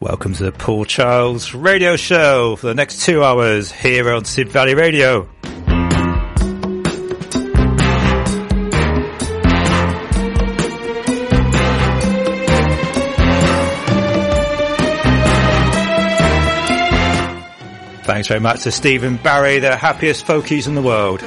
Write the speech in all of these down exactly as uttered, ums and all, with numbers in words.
Welcome to the Paul Childs Radio Show for the next two hours here on Sid Valley Radio. Thanks very much to Stephen Barry, the happiest folkies in the world.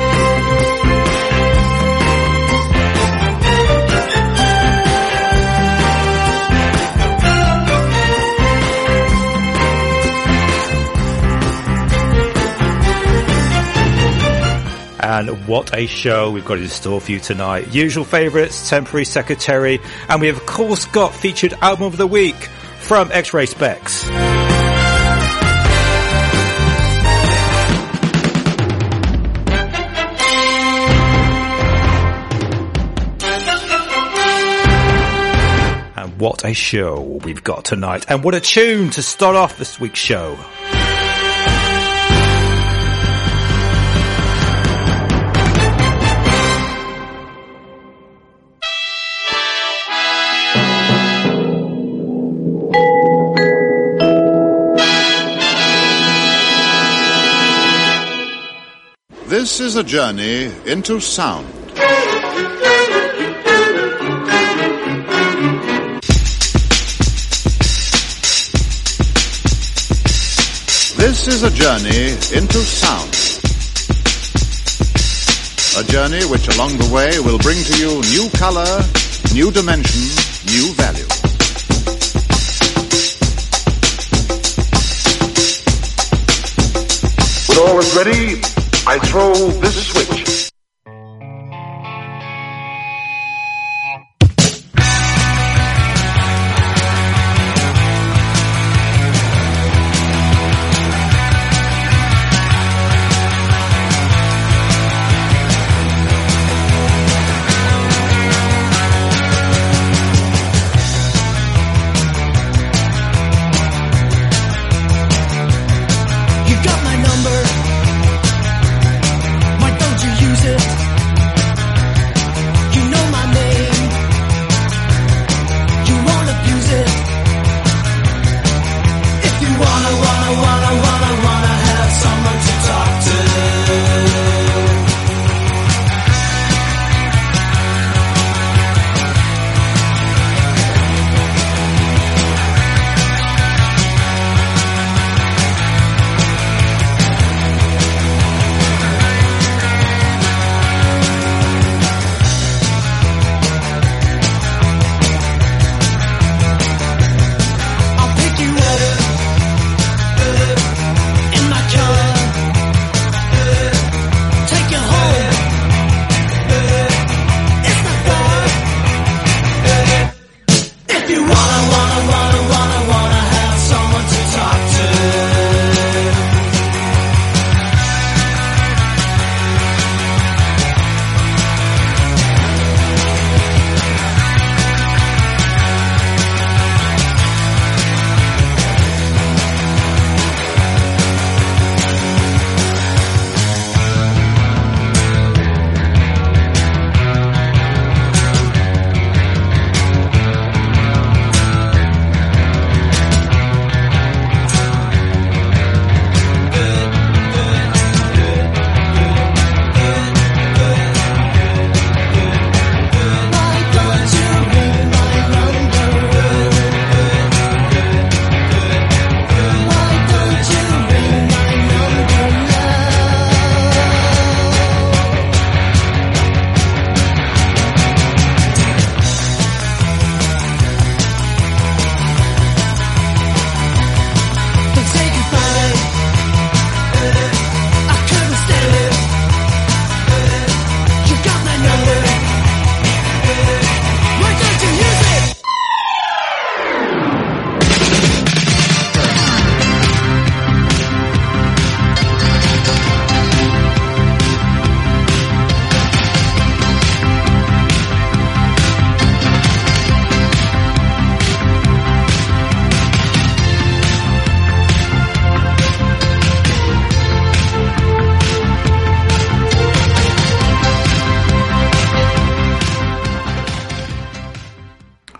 And what a show we've got in store for you tonight. Usual favourites, Temporary Secretary, and we have of course got featured album of the week from X-Ray Specs. And what a show we've got tonight. And what a tune to start off this week's show. This is a journey into sound. This is a journey into sound. A journey which along the way will bring to you new color, new dimension, new value. When all is ready, I throw this switch. You got my number. Why don't you use it? You know my name. You won't abuse it. If you wanna, wanna, wanna, wanna, wanna have someone to talk to. I'll pick you up in my car. Take you home. It's not far. If you wanna, wanna, wanna, wanna, wanna have someone to talk to.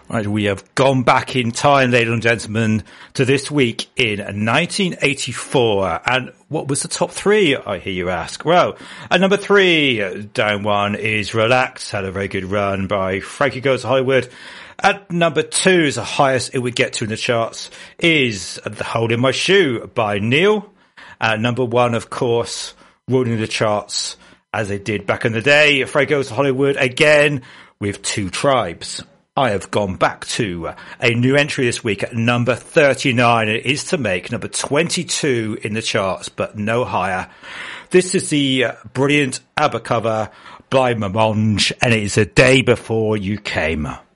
Right, we have gone back in time, ladies and gentlemen, to this week in nineteen eighty-four. And what was the top three, I hear you ask? Well, at number three, down one, is Relax, had a very good run by Frankie Goes to Hollywood. At number two, is the highest it would get to in the charts, is The Hole in My Shoe by Neil. At number one, of course, ruling the charts as they did back in the day, Frankie Goes to Hollywood again with Two Tribes. I have gone back to a new entry this week at number thirty-nine. It is to make number twenty-two in the charts, but no higher. This is the brilliant ABBA cover by Mamonge, and it is A Day Before You Came. I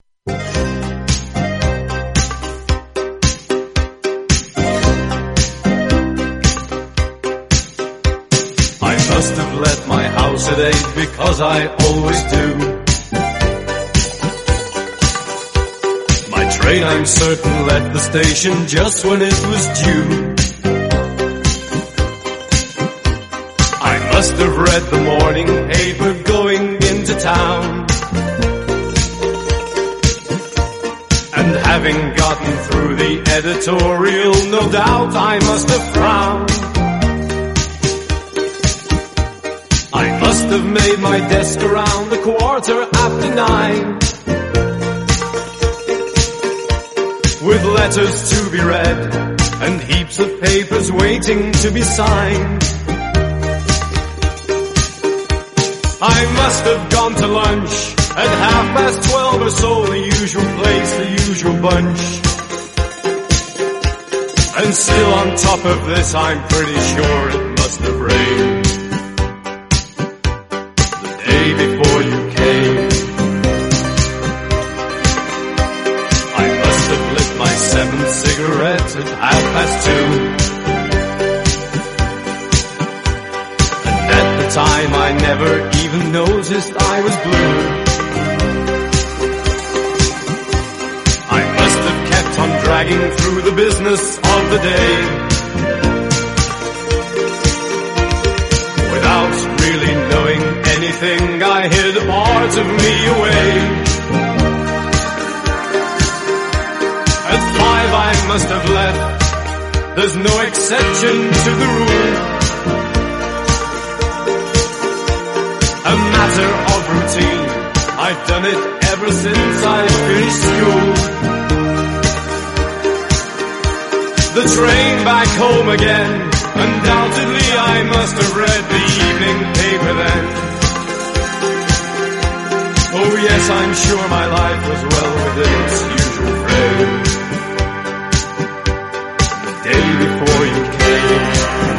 must have left my house at eight because I always do. Train, I'm certain, left the station just when it was due. I must have read the morning paper going into town, and having gotten through the editorial, no doubt I must have frowned. I must have made my desk around the quarter after nine, with letters to be read and heaps of papers waiting to be signed. I must have gone to lunch at half past twelve or so, the usual place, the usual bunch. And still on top of this, I'm pretty sure it must have rained the day before you came. Seventh cigarette at half past two, and at the time I never even noticed I was blue. I must have kept on dragging through the business of the day without really knowing anything. I hid a part of me away. At five I must have left, there's no exception to the rule. A matter of routine, I've done it ever since I finished school. The train back home again, undoubtedly I must have read the evening paper then. Oh yes, I'm sure my life was well within its usual frame. Day before you came.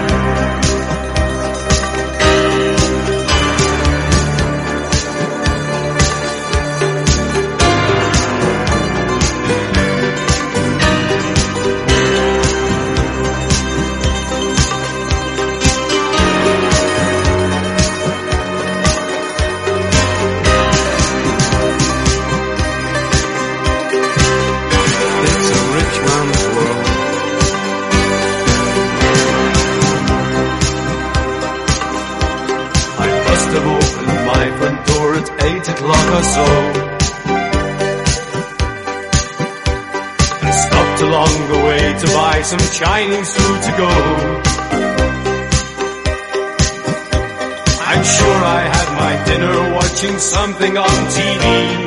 It's a rich man's world. Have opened my front door at eight o'clock or so, and stopped along the way to buy some Chinese food to go. I'm sure I had my dinner watching something on T V.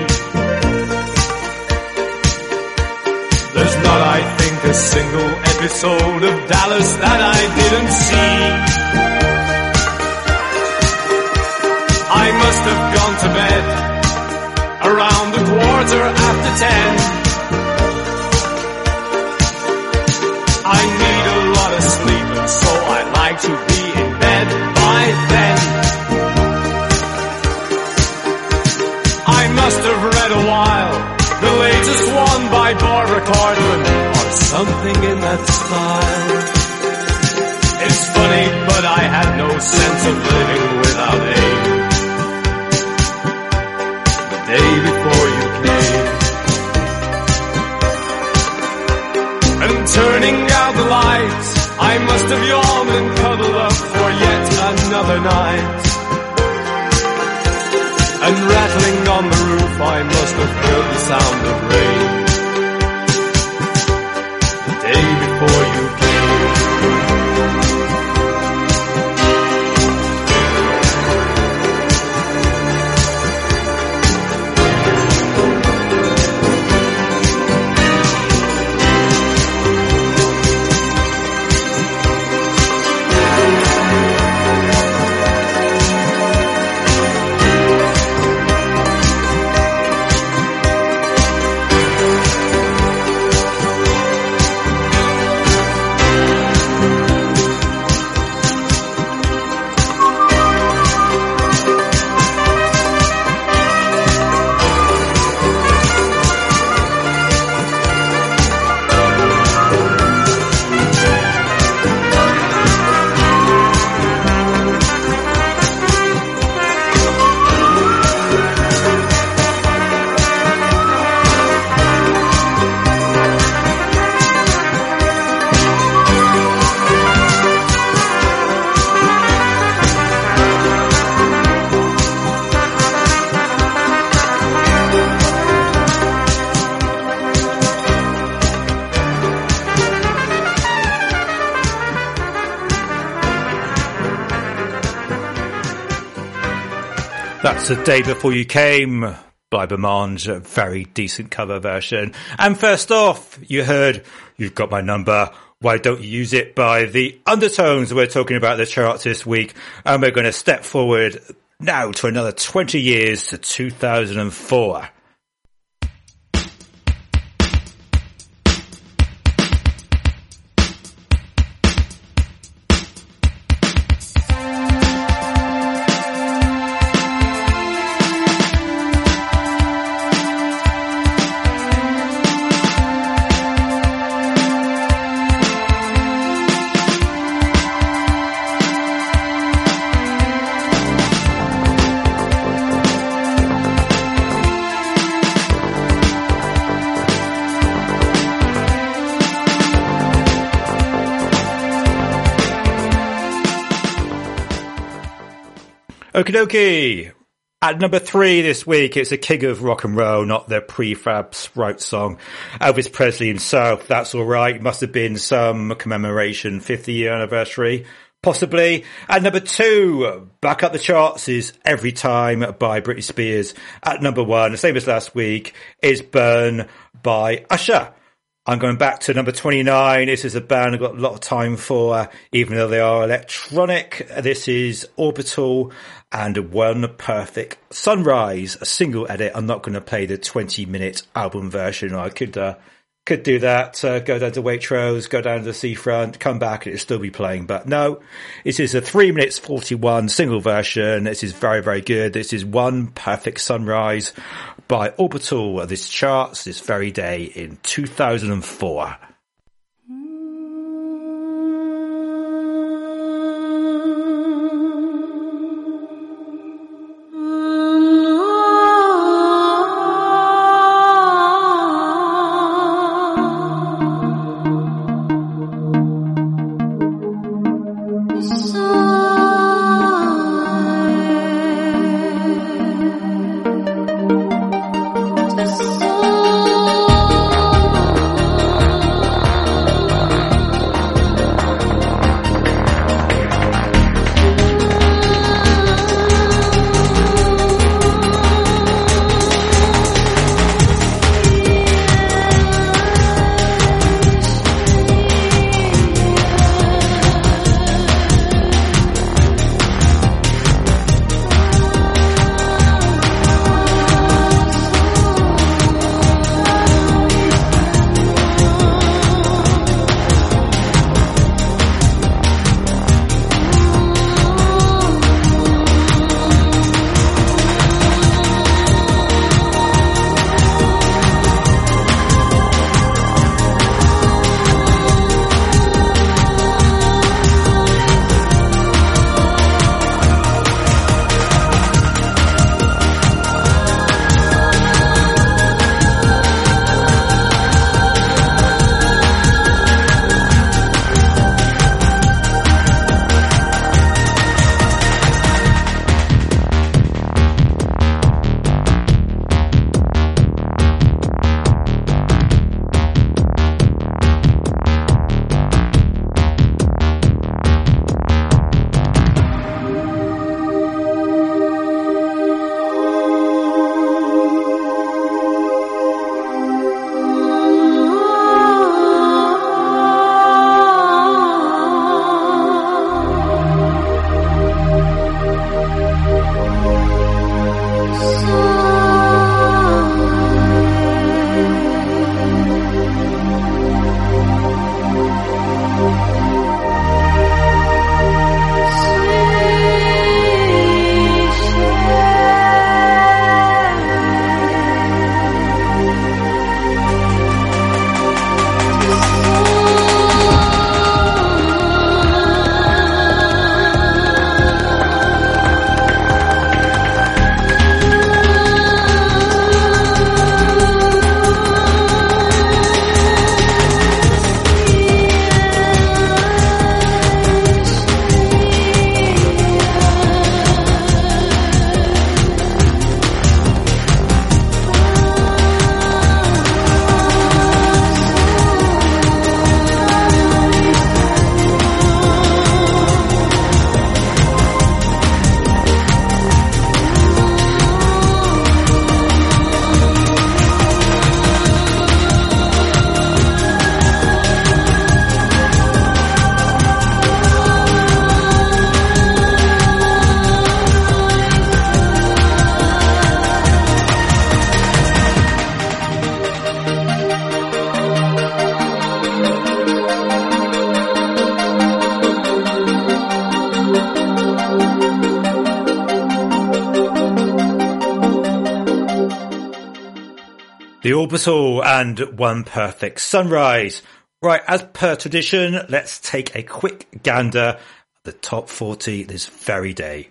There's not, I think, a single episode of Dallas that I didn't see. I must have gone to bed around a quarter after ten. I need a lot of sleep, and so I like to be in bed by then. I must have read a while the latest one by Barbara Cartman, or something in that style. It's funny, but I had no sense of living without aim. Day before you came, and turning out the lights, I must have yawned and cuddled up for yet another night. And rattling on the roof, I must have heard the sound of rain. That's The Day Before You Came by Beaumont, a very decent cover version. And first off, you heard You've Got My Number, Why Don't You Use It by The Undertones. We're talking about the charts this week, and we're going to step forward now to another twenty years to two thousand four. Okie dokie. At number three this week, it's a king of rock and roll, not the prefab Sprout song. Elvis Presley himself, That's All Right. Must have been some commemoration, fifty year anniversary, possibly. At number two, back up the charts, is Every Time by Britney Spears. At number one, the same as last week, is Burn by Usher. I'm going back to number twenty-nine. This is a band I've got a lot of time for, even though they are electronic. This is Orbital and One Perfect Sunrise, a single edit. I'm not going to play the twenty minute album version. I could uh, could do that, uh, go down to Waitrose, go down to the seafront, come back and it'll still be playing. But no, this is a three minutes forty-one single version. This is very, very good. This is One Perfect Sunrise by Orbital. This charts this very day in two thousand four. So The Orbital and One Perfect Sunrise. Right, as per tradition, let's take a quick gander at the top forty this very day.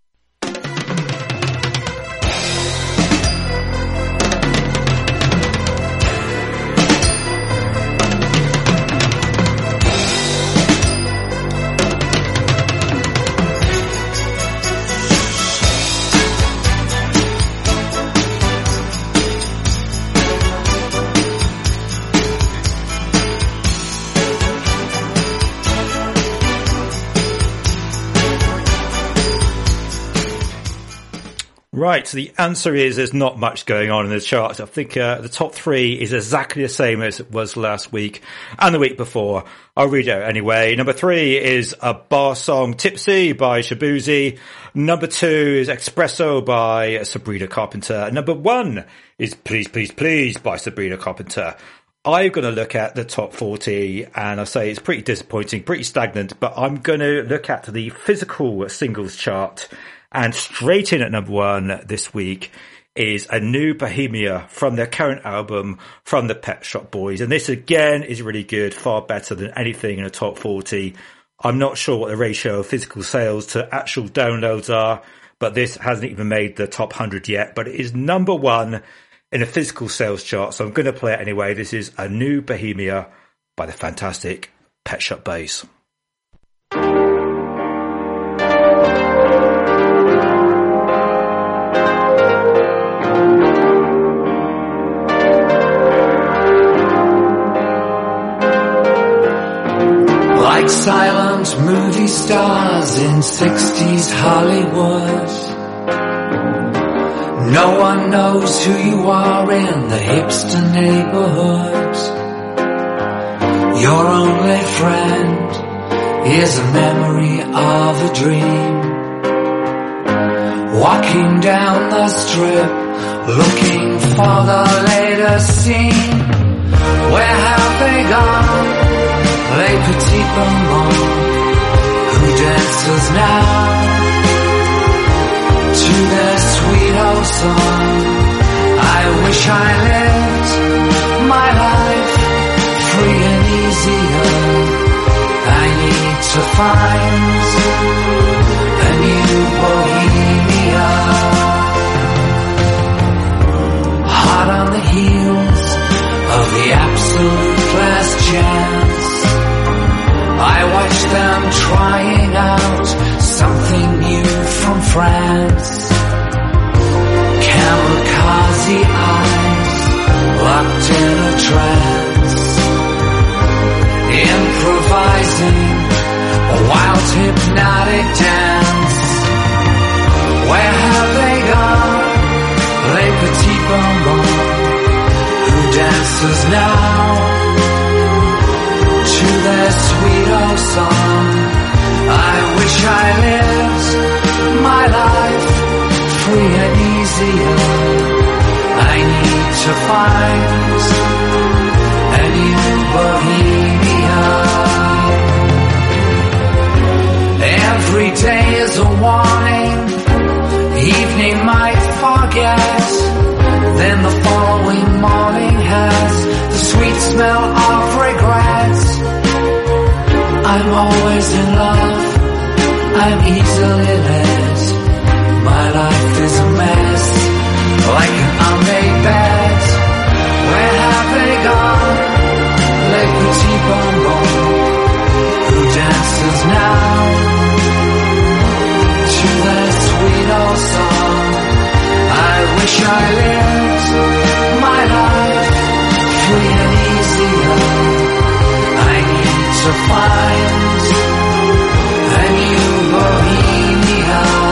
Right, so the answer is there's not much going on in the charts. I think uh, the top three is exactly the same as it was last week and the week before. I'll read it out anyway. Number three is a bar song, Tipsy by Shabuzi. Number two is Espresso by Sabrina Carpenter. Number one is Please, Please, Please by Sabrina Carpenter. I'm going to look at the top forty, and I say it's pretty disappointing, pretty stagnant, but I'm going to look at the physical singles chart. And straight in at number one this week is A New Bohemia from their current album, From the Pet Shop Boys. And this again is really good, far better than anything in the top forty. I'm not sure what the ratio of physical sales to actual downloads are, but this hasn't even made the top one hundred yet. But it is number one in a physical sales chart, so I'm going to play it anyway. This is A New Bohemia by the fantastic Pet Shop Boys. Like silent movie stars in sixties Hollywood, no one knows who you are in the hipster neighborhood. Your only friend is a memory of a dream, walking down the strip looking for the latest scene. Where have they gone? Les petits bonbons, who dances now to their sweet old song? I wish I lived my life free and easier. I need to find a new Bohemia. Hot on the heels of the absolute last chance, I watch them trying out something new from France. Kamikaze eyes locked in a trance, improvising a wild hypnotic dance. Where have they gone? Les petits bonbons, who dances now to their sweet old song? I wish I lived my life free and easier. I need to find a new Bohemia. Every day is a warning, evening might forget, then the following morning has the sweet smell of regret. I'm always in love, I'm easily led. My life is a mess, like an unmade bed. Where have they gone? Les petits bonbons, who dances now to their sweet old song? I wish I lived my life free and easier. I need to find a new Bohemia.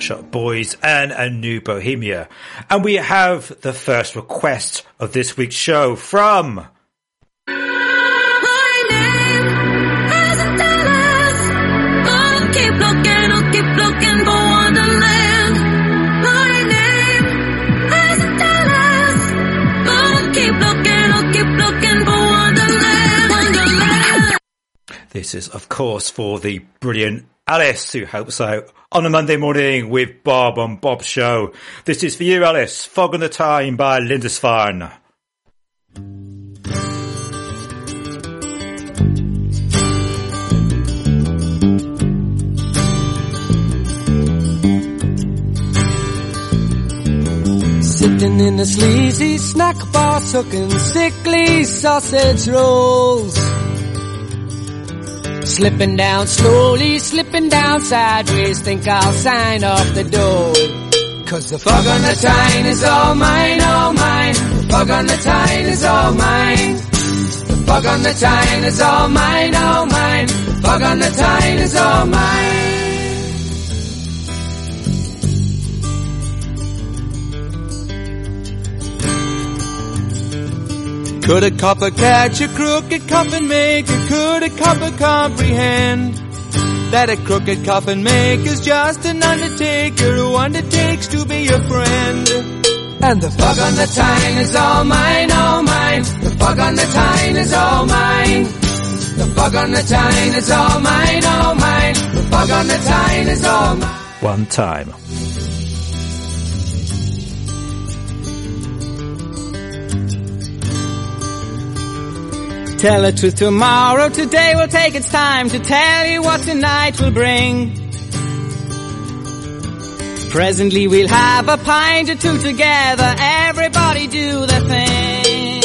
Shot Boys and A New Bohemia. And we have the first request of this week's show from... My name isn't Dallas. Oh, keep looking, oh, keep looking for Wonderland. My name isn't Dallas. Oh, keep looking, oh, keep looking for Wonderland. Wonderland. This is, of course, for the brilliant Alice, who helps out on a Monday morning with Bob on Bob's show. This is for you, Alice. Fog on the Time by Lindisfarne. Sitting in a sleazy snack bar, sucking sickly sausage rolls. Slipping down slowly, slipping down sideways, think I'll sign off the door. Cause the fog on the Tyne is all mine, all mine. The fog on the Tyne is all mine. The fog on the Tyne is all mine, all mine. The fog on the Tyne is all mine. Could a copper catch a crooked coffin maker? Could a copper comprehend that a crooked coffin maker's just an undertaker who undertakes to be your friend? And the fog on the Tyne is all mine, all mine. The fog on the Tyne is all mine. The fog on the Tyne is all mine, all mine. The fog on the Tyne is all mine. One time. Tell the truth tomorrow, today will take its time to tell you what tonight will bring. Presently we'll have a pint or two together, everybody do their thing.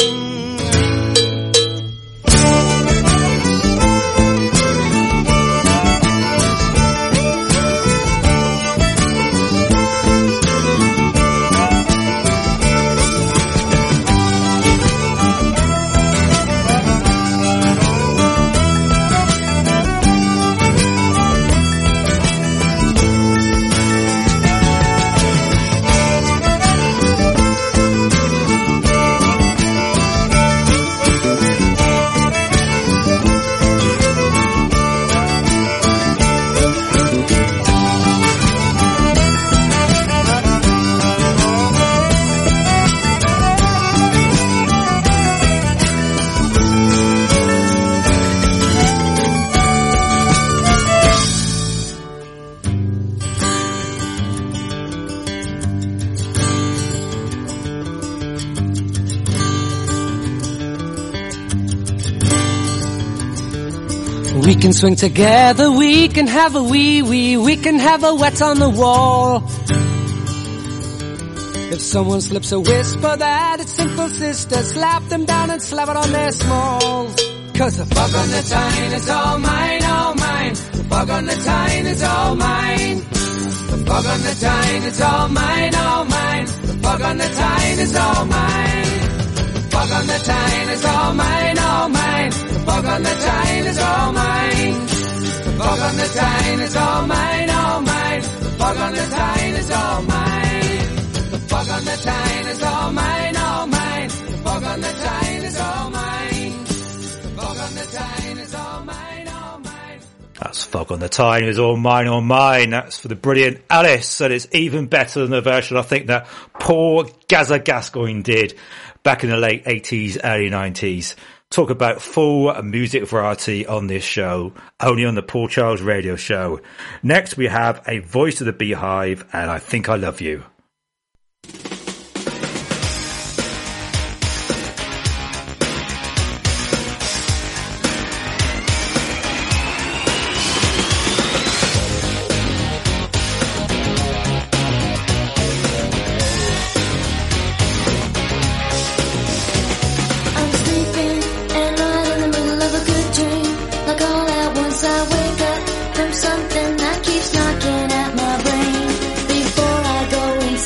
We can swing together, we can have a wee wee, we can have a wet on the wall. If someone slips a whisper that it's simple sister, slap them down and slap it on their smalls. Cause the fog on the Tyne is all mine, all mine. The fog on the Tyne is all mine. The fog on the Tyne is all mine, all mine. The fog on the Tyne is all mine. The fog on the Tyne is all mine, all mine. The fog on the Tyne is all mine. The fog on the Tyne is all mine, all mine. The fog on the Tyne is all mine. The fog on the Tyne is all mine, all mine. The fog on the Tyne is all mine. The fog on the Tyne is all mine, all mine. That's Fog on the Tyne is all mine, all mine. That's for the brilliant Alice, and it's even better than the version I think that poor Gazza Gascoigne did back in the late eighties, early nineties. Talk about full music variety on this show, only on the Paul Charles Radio Show. Next we have A Voice of the Beehive and I Think I Love You. Something that keeps knocking at my brain. Before I go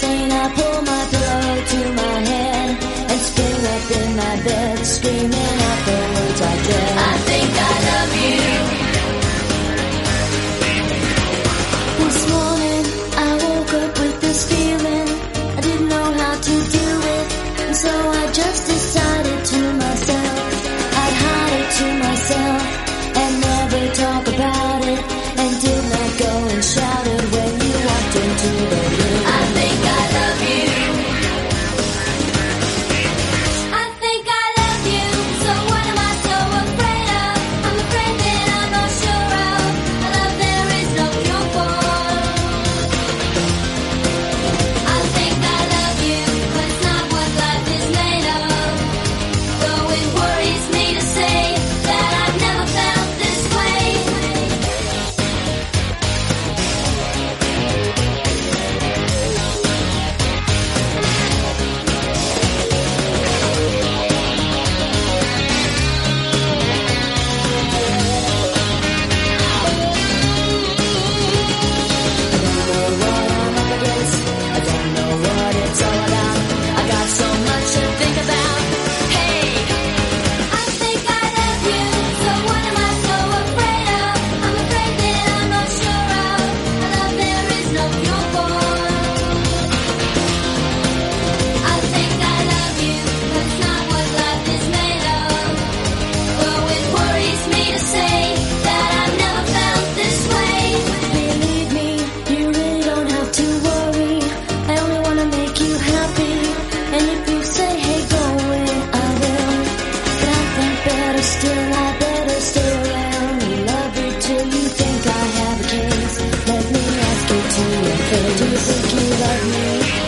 you think I have a case? Let me ask you to your face. Do you think you love me?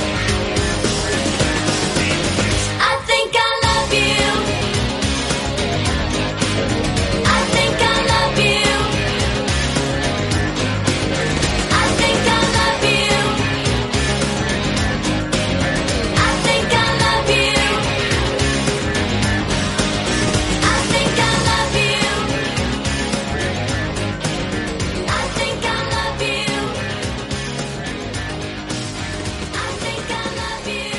I think I love you. I think I love you. I think I love you. I think I love you. I think I love you. I think I love you. I think I love you.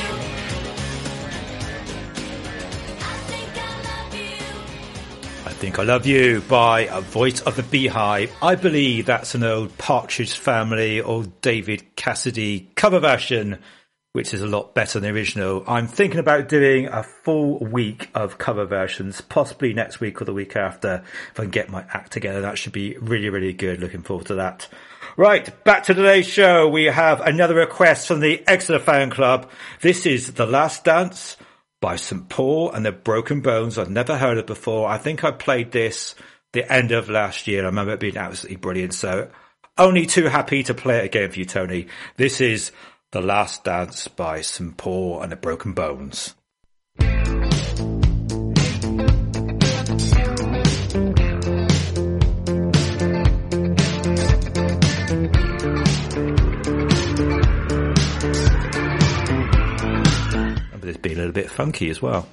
I think I love you. I Think I Love You by a Voice of the Beehive. I believe that's an old Partridge Family or David Cassidy cover version, which is a lot better than the original. I'm thinking about doing a full week of cover versions, possibly next week or the week after, if I can get my act together. That should be really, really good. Looking forward to that. Right, back to today's show. We have another request from the Exeter Fan Club. This is The Last Dance by Saint Paul and the Broken Bones. I've never heard it before. I think I played this the end of last year. I remember it being absolutely brilliant. So only too happy to play it again for you, Tony. This is The Last Dance by Saint Paul and the Broken Bones. Remember this being a little bit funky as well.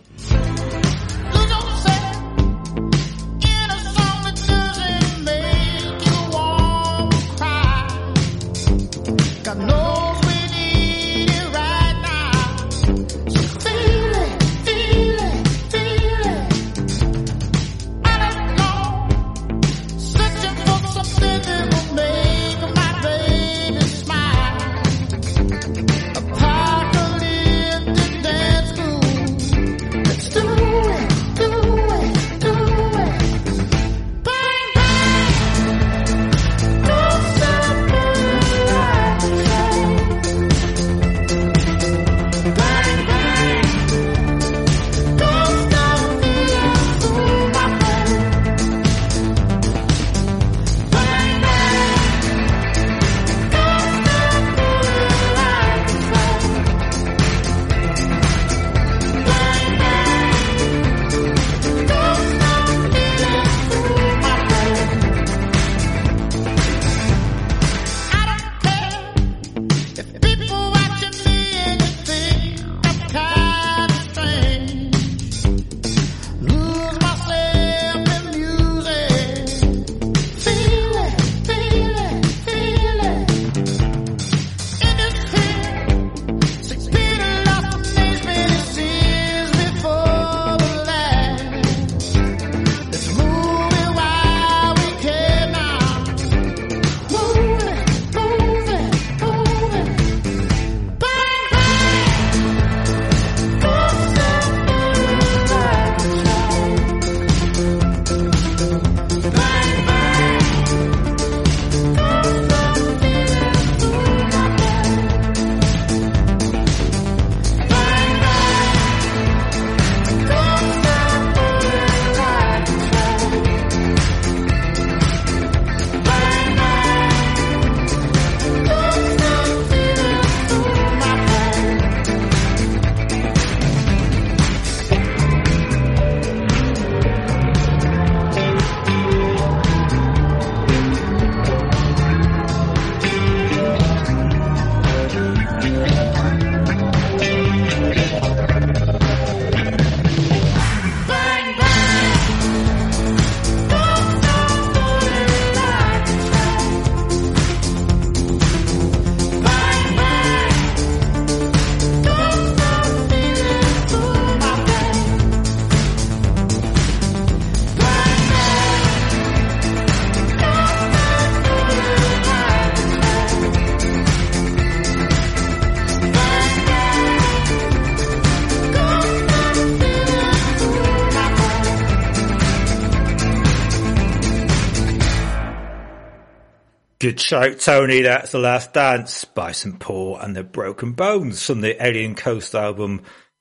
Good shout, Tony. That's The Last Dance by Saint Paul and the Broken Bones from the Alien Coast album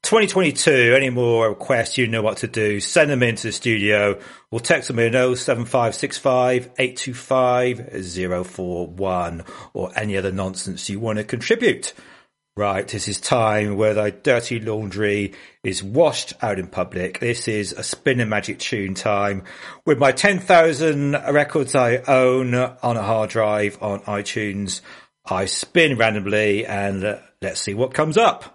twenty twenty-two, any more requests, you know what to do. Send them into the studio or text them in oh seven five six five, eight two five, oh four one or any other nonsense you want to contribute. Right, this is time where the dirty laundry is washed out in public. This is a Spin and Magic tune time with my ten thousand records I own on a hard drive on iTunes. I spin randomly and uh, let's see what comes up.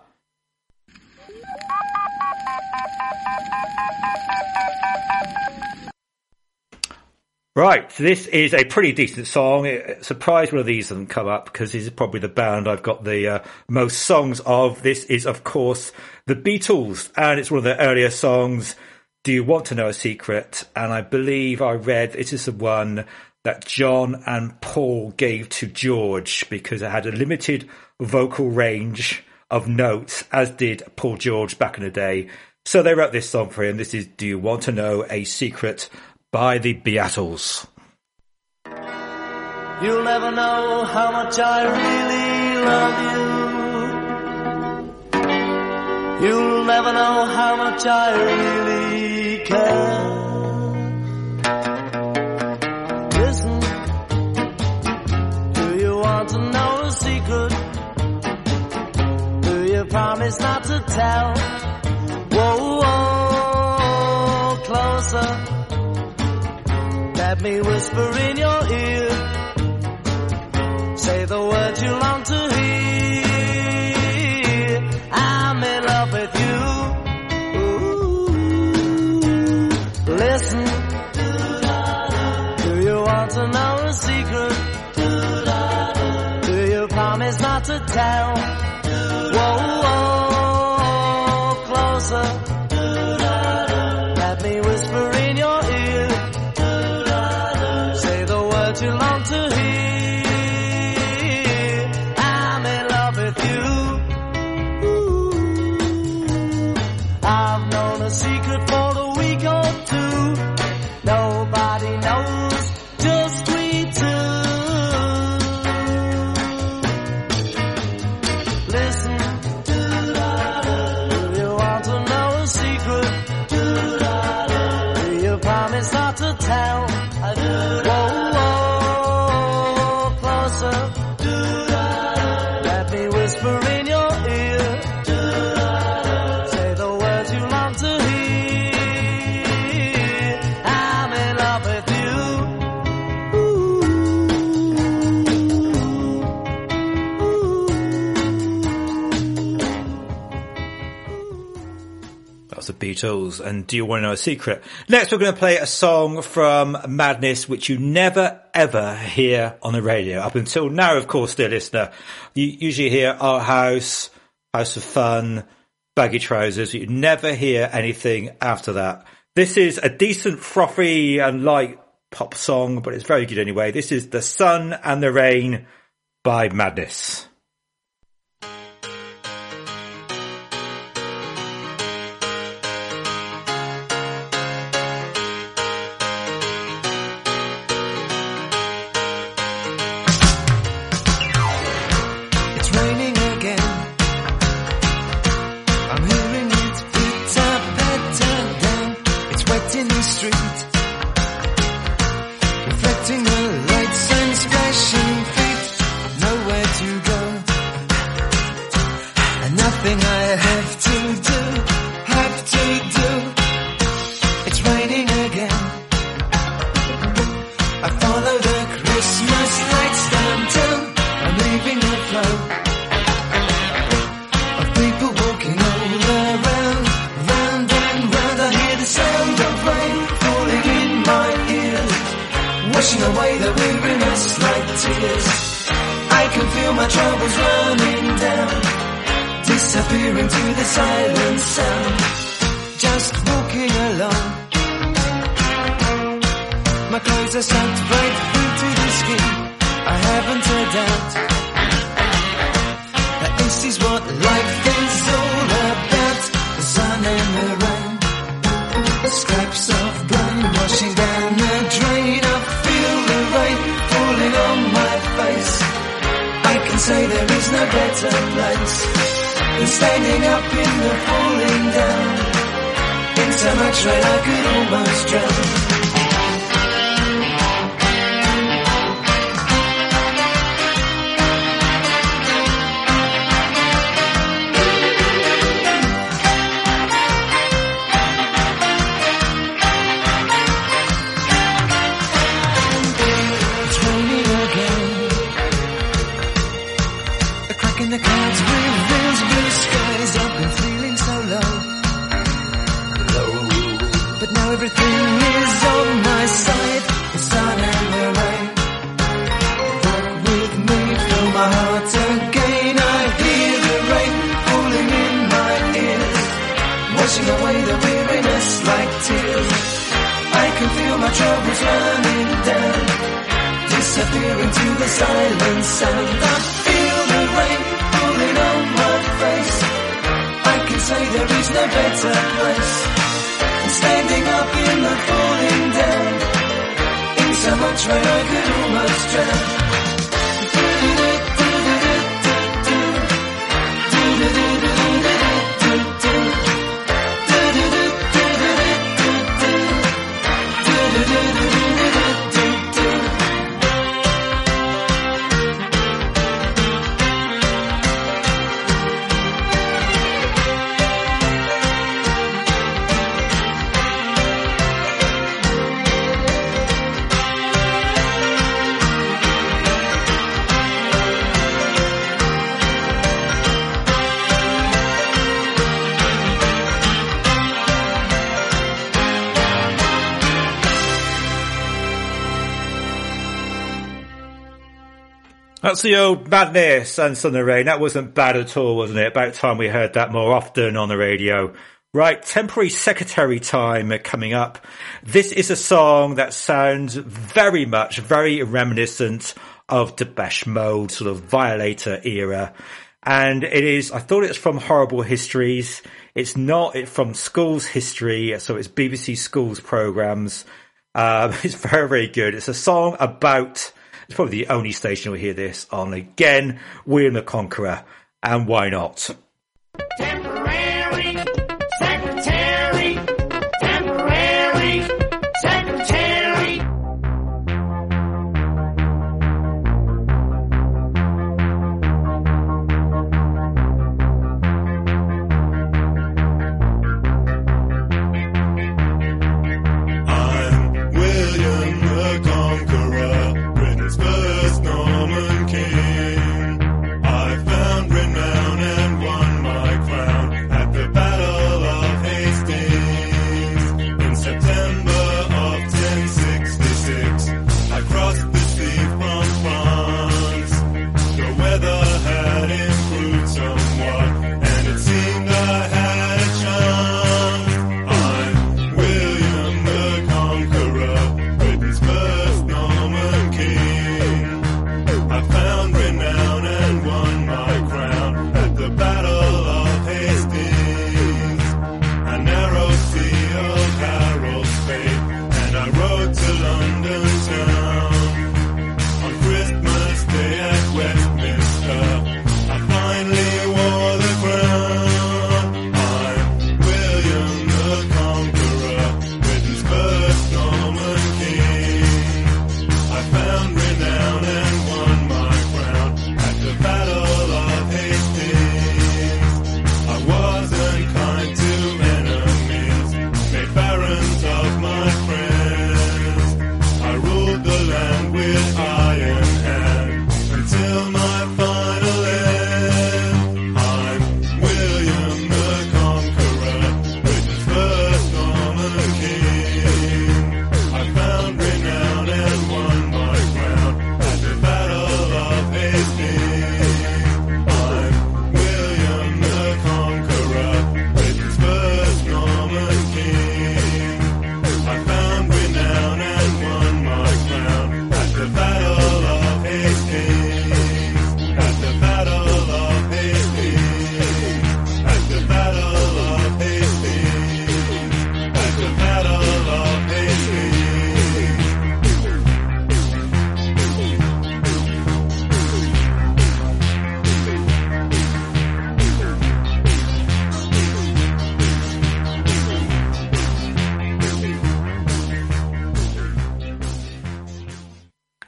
Right, so this is a pretty decent song. It, surprised one of these doesn't come up because this is probably the band I've got the uh, most songs of. This is, of course, the Beatles, and it's one of their earlier songs, Do You Want to Know a Secret? And I believe I read this is the one that John and Paul gave to George because it had a limited vocal range of notes, as did Paul George back in the day. So they wrote this song for him. This is Do You Want to Know a Secret? By the Beatles. You'll never know how much I really love you. You'll never know how much I really care. Listen, do you want to know a secret? Do you promise not to tell? Whoa, whoa, closer. Let me whisper in your ear. Say the words you long to hear. I'm in love with you. Ooh. Listen. Do you want to know a secret? Do you promise not to tell? Whoa, whoa, closer. Let me whisper in your ear. You long to hear. I'm in love with you. Ooh. I've known a secret for a week or two. Nobody knows, just we two. Listen, do you want to know a secret? Do you promise not to tell? I do. Whoa. Let me whisper in your ear. Say the words you long to hear. I'm in love with you. Ooh. That was the Beatles, and Do You Want to Know a Secret? Next we're going to play a song from Madness which you never ever hear on the radio. Up until now, of course, dear listener, you usually hear Our House, House of Fun, Baggy Trousers, but you never hear anything after that. This is a decent, frothy and light pop song, but it's very good anyway. This is The Sun and the Rain by Madness. Say there is no better place. than standing up in the falling down. In so much rain I could almost drown. In the clouds reveals blue skies. I've been feeling so low, low. But now everything is on my side. The sun and the rain. Walk with me, fill my heart again. I hear the rain falling in my ears, washing away the weariness like tears. I can feel my troubles running down, disappearing to the silent sound. I feel the rain falling on my face. I can say there is no better place than standing up in the falling down. In so much rain I could almost drown. That's the old Madness and Sun and Rain. That wasn't bad at all, wasn't it? About time we heard that more often on the radio. Right, temporary secretary time coming up. This is a song that sounds very much, very reminiscent of Depeche Mode, sort of Violator era. And it is, I thought it's from Horrible Histories. It's not, it's from Schools History, so it's B B C Schools programmes. Um, it's very, very good. It's a song about... It's probably the only station we'll hear this on again. William the Conqueror, and why not? Temporary secretary, temporary secretary. I'm William the Conqueror, Britain's first Norman king. I found renown and won my crown.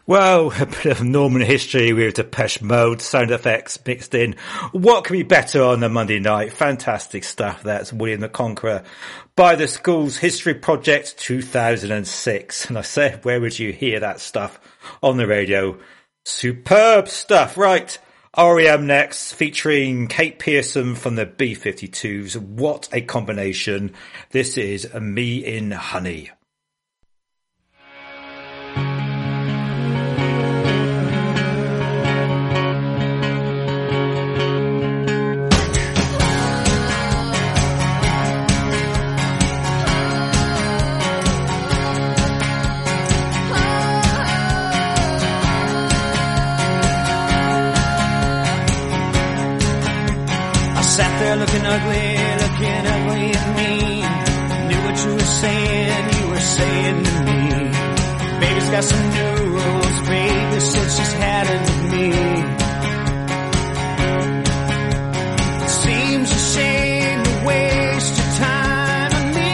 Well, a bit of Norman history with Depeche Mode, sound effects mixed in. What could be better on a Monday night? Fantastic stuff. That's William the Conqueror by the Schools History Project two thousand six. And I said, where would you hear that stuff on the radio? Superb stuff. Right. R E M next, featuring Kate Pearson from the B fifty-twos. What a combination. This is Me in Honey. Sat there looking ugly, looking ugly at me. Knew what you were saying, you were saying to me. Baby's got some new rules, baby said she's had it with me. Seems a shame to waste your time on me.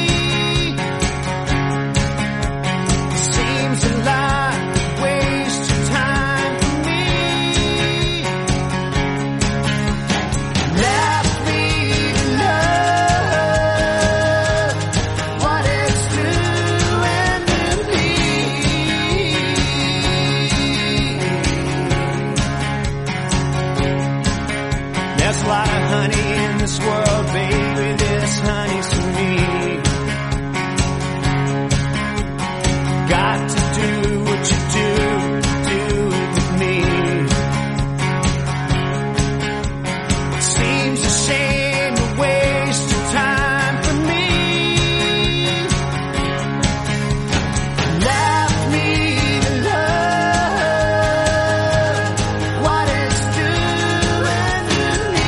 Seems a lot to waste your time for me. Left me to love what it's doing to me. There's a lot of honey in this world, baby, this honey's for me. Got to do what you do, do it with me. It seems a shame to waste your time for me. Left me to love what it's doing to me.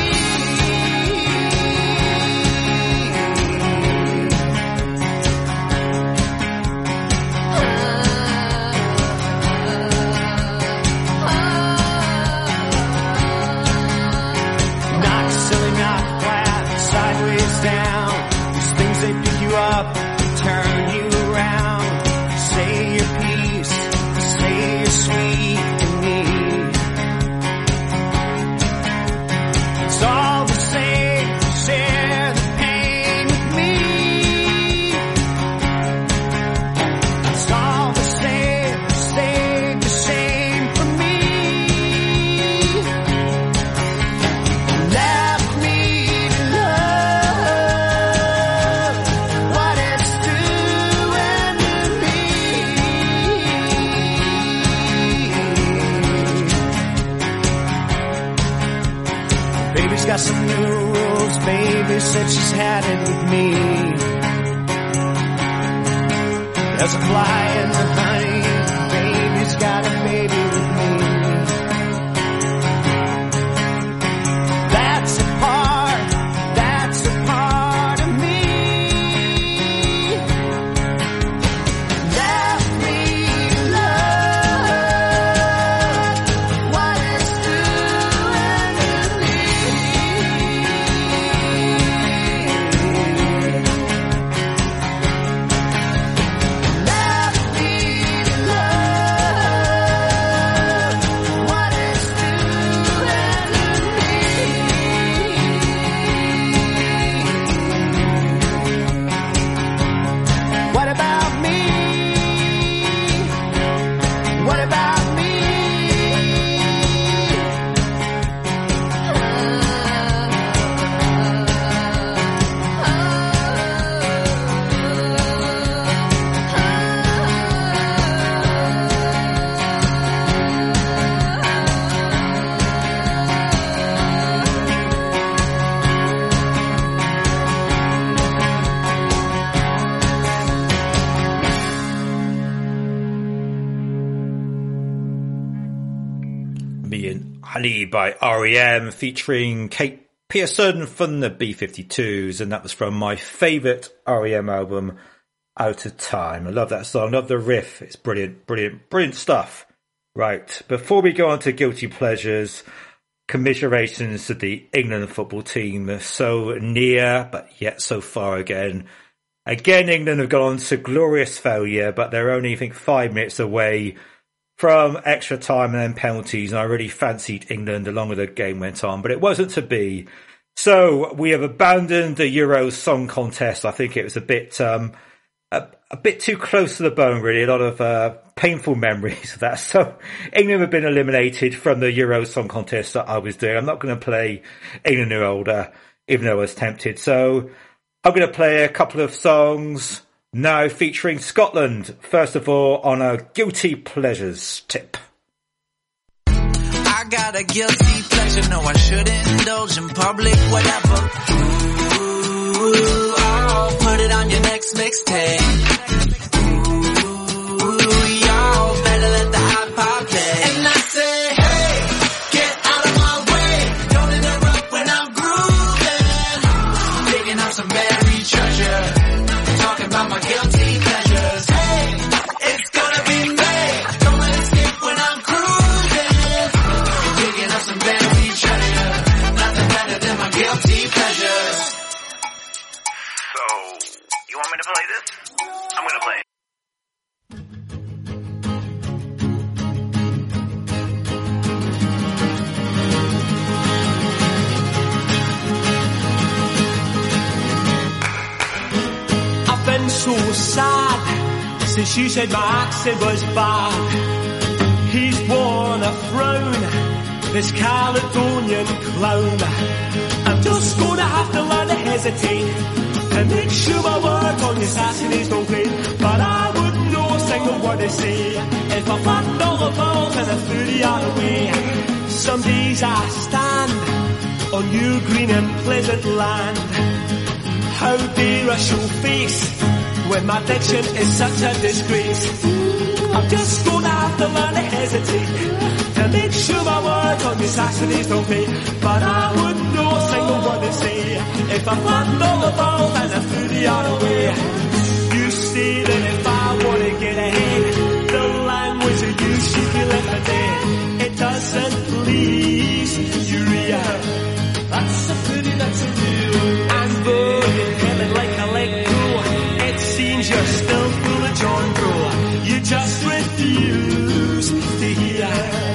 Knock silly, knock flat, sideways down. These things they pick you up and turn you around. Say your piece, say you're sweet to me. It's all the same, share the pain with me. It's all the same, save the shame for me. Left me to love what it's doing to me. Baby's got some new rules, baby said she's had it with me. There's a fly in the honey, baby's got a baby with me. That's a part, that's a part of me. Left me to love what it's doing to me. Left me to love what it's doing to me. What about me? What about me? Me in Honey by R E M, featuring Kate Pearson from the B fifty-twos, and that was from my favourite R E M album, Out of Time. I love that song, love the riff, it's brilliant, brilliant, brilliant stuff. Right, before we go on to Guilty Pleasures, commiserations to the England football team, so near, but yet so far again. Again, England have gone on to glorious failure, but they're only, I think, five minutes away from extra time and then penalties, and I really fancied England the longer the game went on, but it wasn't to be. So we have abandoned the Euro Song Contest. I think it was a bit um, a, a bit too close to the bone, really. A lot of uh, painful memories of that. So England have been eliminated from the Euro Song Contest that I was doing. I'm not going to play England New Older, even though I was tempted. So I'm going to play a couple of songs now featuring Scotland. First of all, on a Guilty Pleasures tip. I got a guilty pleasure, no I shouldn't indulge in public, whatever. Ooh, I'll put it on your next mixtape. Ooh, y'all better let the iPod play. And I say, hey, get out of my way, don't interrupt when I'm grooving. Digging up some buried treasure, talking about my guilty pleasures. Hey, it's gonna be made, don't let it skip when I'm cruising. Digging up some buried treasure, nothing better than my guilty pleasures. So, you want me to play this? I'm gonna play it. I've been so sad since you said my accent was bad. He's worn a frown, this Caledonian clown. I'm just gonna have to learn to hesitate and make sure my words on your Saturdays don't play. But I wouldn't know a single word to say if I flattened all the balls and I threw the other way. Some days I stand on your green and pleasant land. How dare I show face when my diction is such a disgrace? I'm just gonna have to learn to hesitate to make sure my words on your Saturdays don't pay. But I wouldn't know a single word to say if I flattened all the balls and I threw the other way. You say that if I want to get ahead, the language of you should be left for dead. It doesn't please you, yeah. That's a pity, that's a deal. And though you're feeling like a leg go, it seems you're still full of John Doe. You just refuse to hear.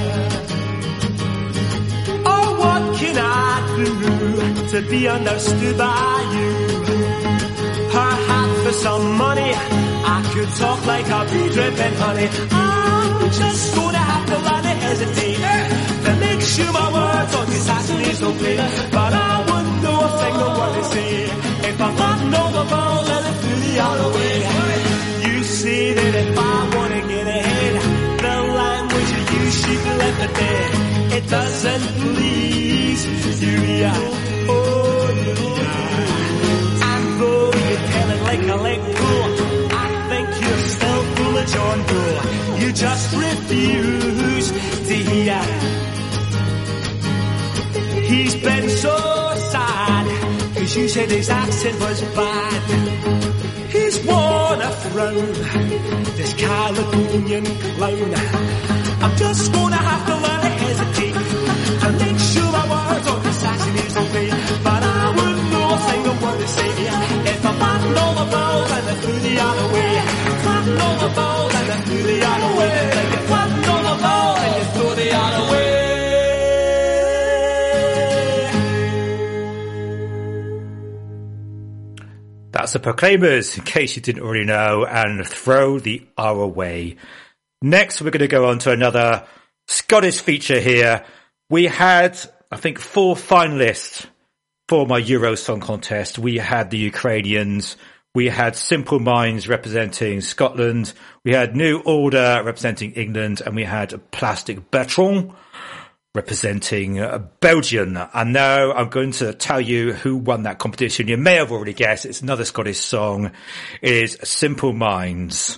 Oh, what can I do to be understood by you? Perhaps for some money I could talk like a bee dripping honey. I'm just gonna have to learn to hesitate to make sure my words on these Saturdays don't play. But I wouldn't know a single word to say if I flattened all the balls and I threw the other way. You say that if I want to get ahead, the language of you should be left for dead. It doesn't please you, yeah. Oh, yeah. And though you're telling like a leg go, I think you're still full of John Doe. You just refuse to hear. He's been so sad, cause you said his accent was bad. He's worn a frown, this Caledonian clown. I'm just gonna have to learn to hesitate to make sure my words on the Saturdays don't play. But I wouldn't know a single word to say if I flattened all the balls and I threw the other way. Flattened all the balls and I threw the other way. Like you flattened all the balls and you threw the other way. That's the Proclaimers, in case you didn't already know, and Throw the R away. Next, we're going to go on to another Scottish feature here. We had, I think, four finalists for my Euro Song Contest. We had the Ukrainians, we had Simple Minds representing Scotland, we had New Order representing England, and we had Plastic Bertrand representing uh, Belgium. And now I'm going to tell you who won that competition. You may have already guessed. It's another Scottish song. It is Simple Minds.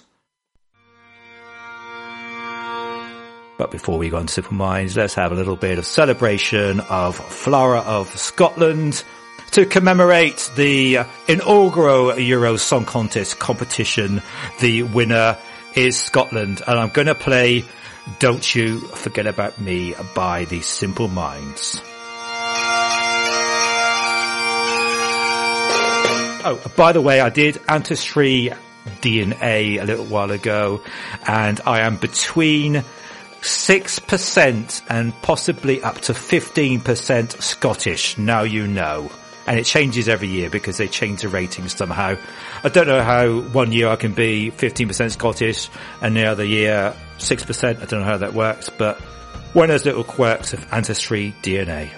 But before we go on to Simple Minds, let's have a little bit of celebration of Flora of Scotland to commemorate the inaugural Euro Song Contest competition. The winner is Scotland. And I'm going to play Don't You Forget About Me by the Simple Minds. Oh, by the way, I did Ancestry D N A a little while ago, and I am between six percent and possibly up to fifteen percent Scottish. Now you know. And it changes every year because they change the ratings somehow. I don't know how one year I can be fifteen percent Scottish and the other year six percent. I don't know how that works, but one of those little quirks of ancestry D N A.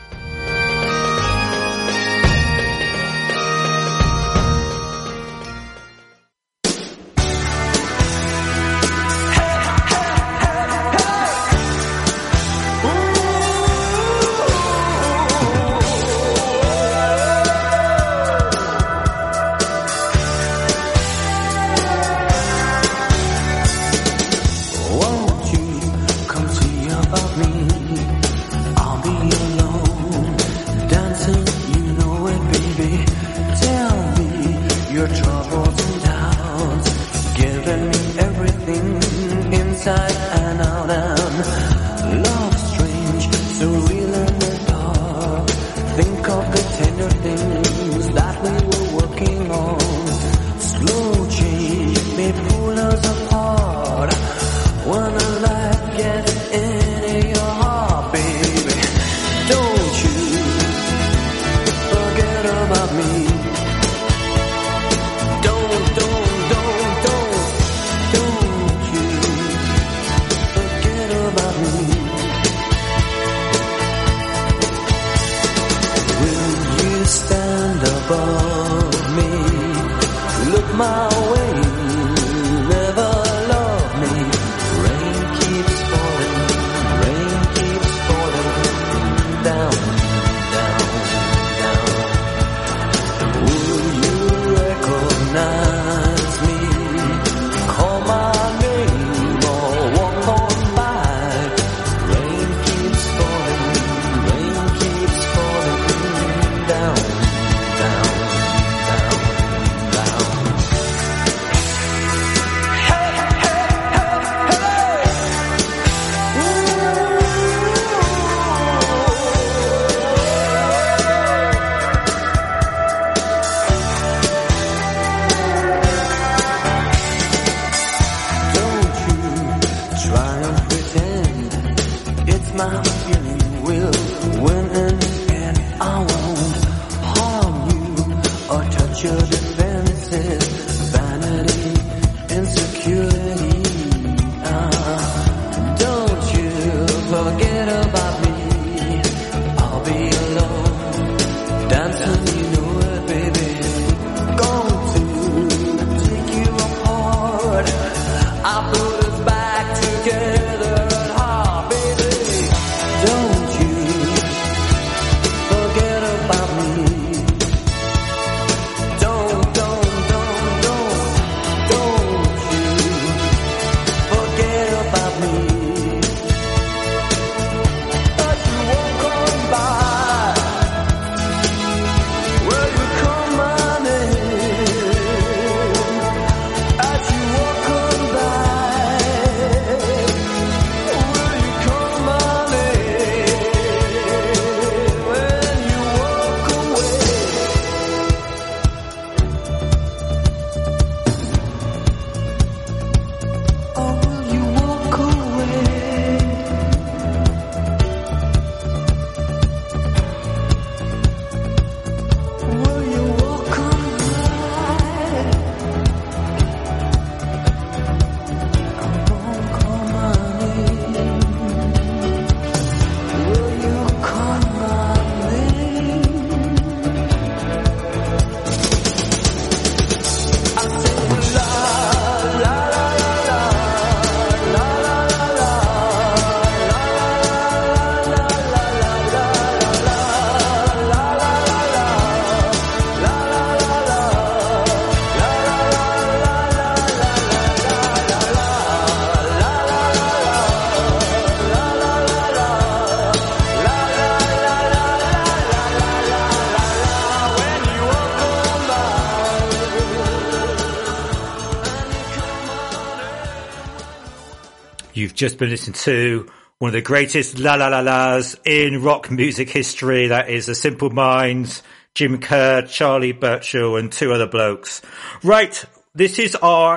You've just been listening to one of the greatest la la la las in rock music history. That is The Simple Minds, Jim Kerr, Charlie Burchill, and two other blokes. Right, this is our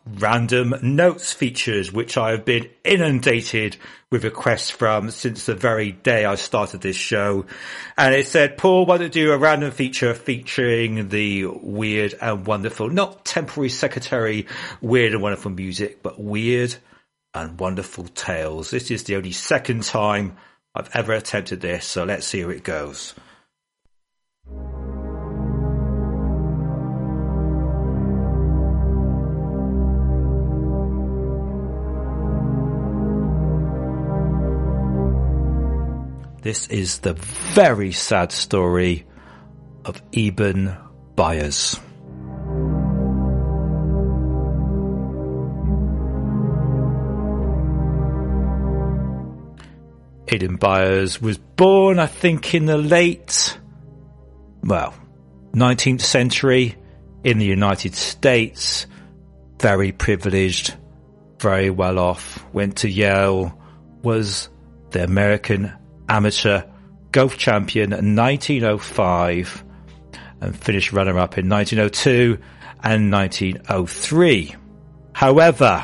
Random Notes features, which I have been inundated with requests from since the very day I started this show. And it said, Paul, why don't you do a random feature featuring the weird and wonderful, not temporary secretary, weird and wonderful music, but weird and wonderful tales. This is the only second time I've ever attempted this, so let's see how it goes. This is the very sad story of Eben Byers. Eben Byers was born, I think, in the late, well, nineteenth century in the United States. Very privileged, very well off, went to Yale, was the American amateur golf champion in nineteen oh five and finished runner-up in nineteen oh two and nineteen oh three. However,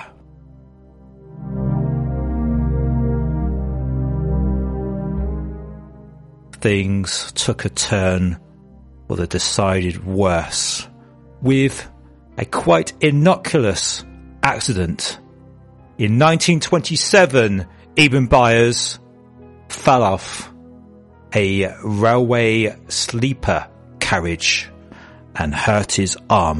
things took a turn for the decided worse with a quite innocuous accident. In nineteen twenty-seven, Eben Byers fell off a railway sleeper carriage and hurt his arm.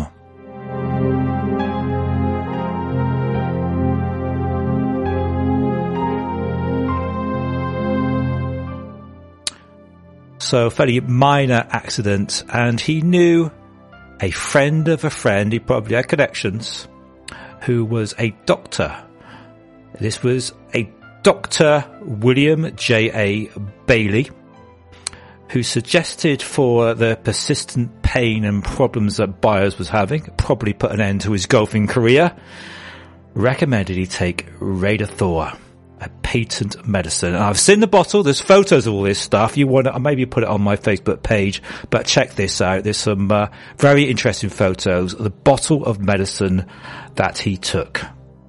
So a fairly minor accident, and he knew a friend of a friend, he probably had connections, who was a doctor. This was a Doctor William J A Bailey, who suggested for the persistent pain and problems that Byers was having, probably put an end to his golfing career, recommended he take Radithor, a patent medicine. And I've seen the bottle, there's photos of all this stuff. You want to, I'll maybe put it on my Facebook page, but check this out. There's some uh, very interesting photos of the bottle of medicine that he took.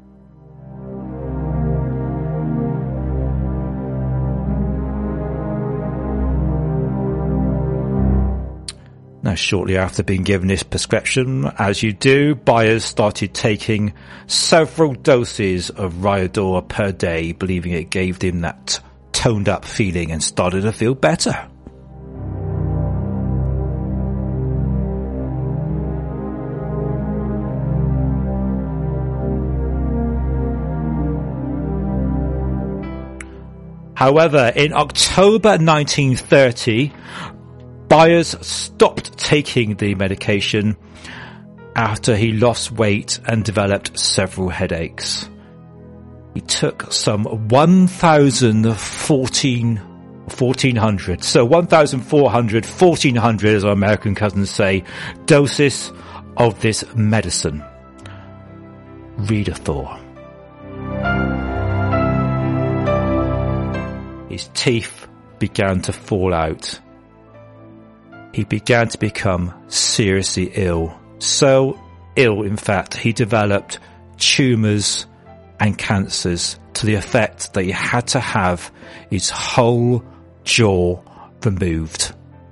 Now, shortly after being given this prescription, as you do, Byers started taking several doses of Radithor per day, believing it gave him that toned up feeling and started to feel better. However, in October nineteen thirty, Byers stopped taking the medication after he lost weight and developed several headaches. He took some one thousand fourteen, fourteen hundred, so one thousand four hundred, fourteen hundred, as our American cousins say, doses of this medicine, Radithor. His teeth began to fall out. He began to become seriously ill. So ill, in fact, he developed tumours and cancers to the effect that he had to have his whole jaw removed.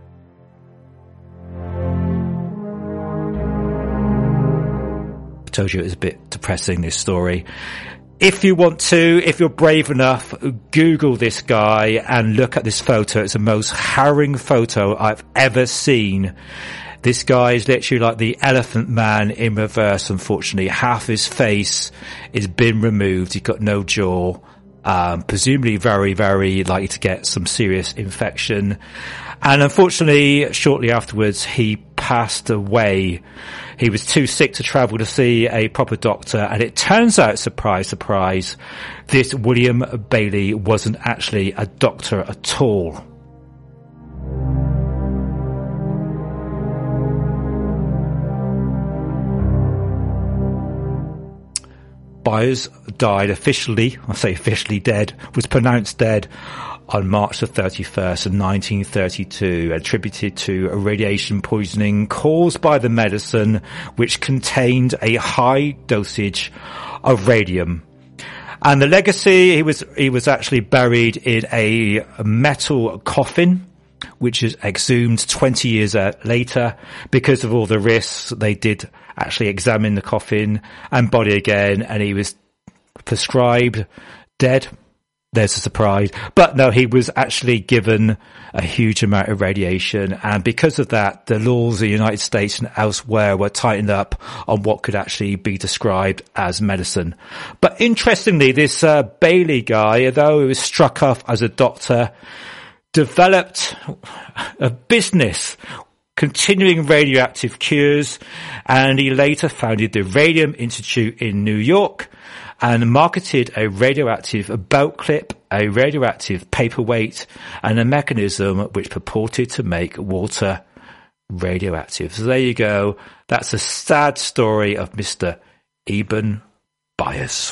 I told you it was a bit depressing, this story. If you want to, if you're brave enough, Google this guy and look at this photo. It's the most harrowing photo I've ever seen. This guy is literally like the Elephant Man in reverse, unfortunately. Half his face has been removed. He's got no jaw. Um, presumably very, very likely to get some serious infection. And unfortunately, shortly afterwards, he passed away. He was too sick to travel to see a proper doctor, and it turns out, surprise, surprise, this William Bailey wasn't actually a doctor at all. Byers died officially, I say officially dead, was pronounced dead on March the thirty-first of nineteen thirty-two, attributed to a radiation poisoning caused by the medicine, which contained a high dosage of radium. And the legacy, he was he was actually buried in a metal coffin, which is exhumed twenty years later. Because of all the risks, they did actually examine the coffin and body again, and he was prescribed dead. There's a surprise. But no, he was actually given a huge amount of radiation. And because of that, the laws in the United States and elsewhere were tightened up on what could actually be described as medicine. But interestingly, this uh, Bailey guy, although he was struck off as a doctor, developed a business continuing radioactive cures. And he later founded the Radium Institute in New York, and marketed a radioactive belt clip, a radioactive paperweight, and a mechanism which purported to make water radioactive. So there you go. That's a sad story of Mister Eben Byers.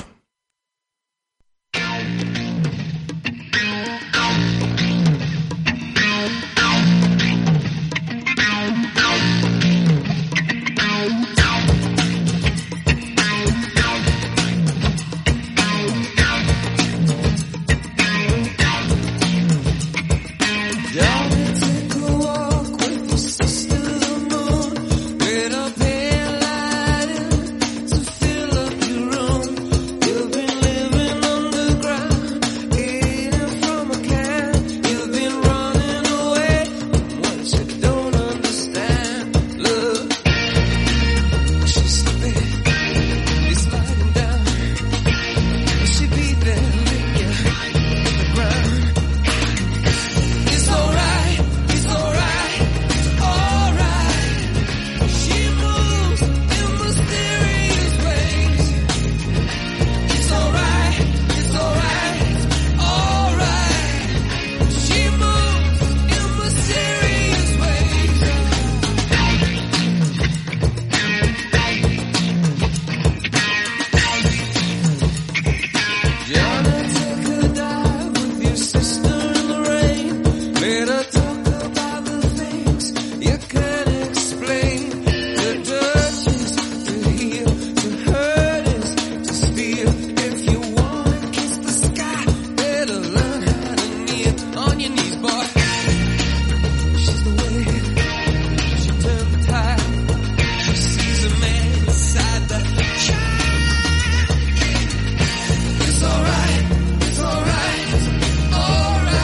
Alright,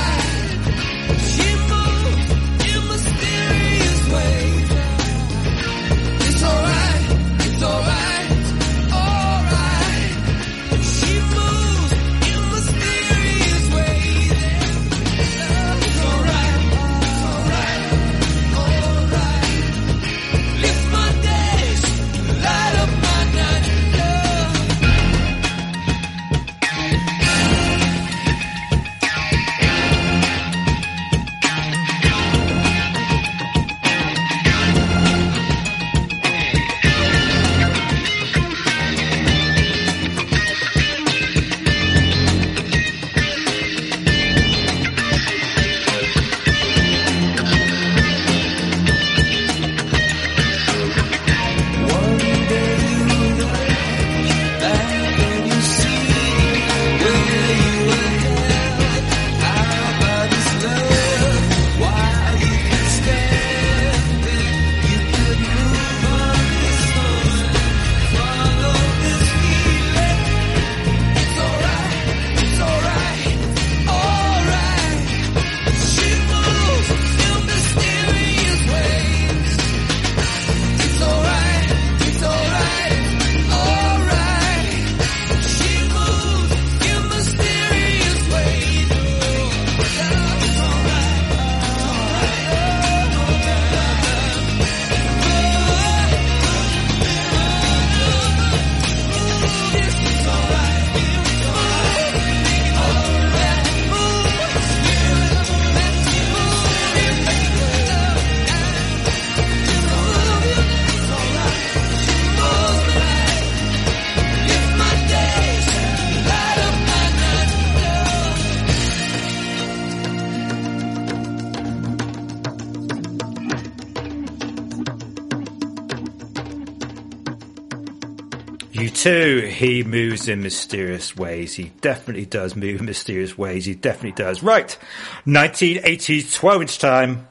eighty-two, he moves in mysterious ways. He definitely does move in mysterious ways. He definitely does. Right, nineteen eighty, twelve inch time.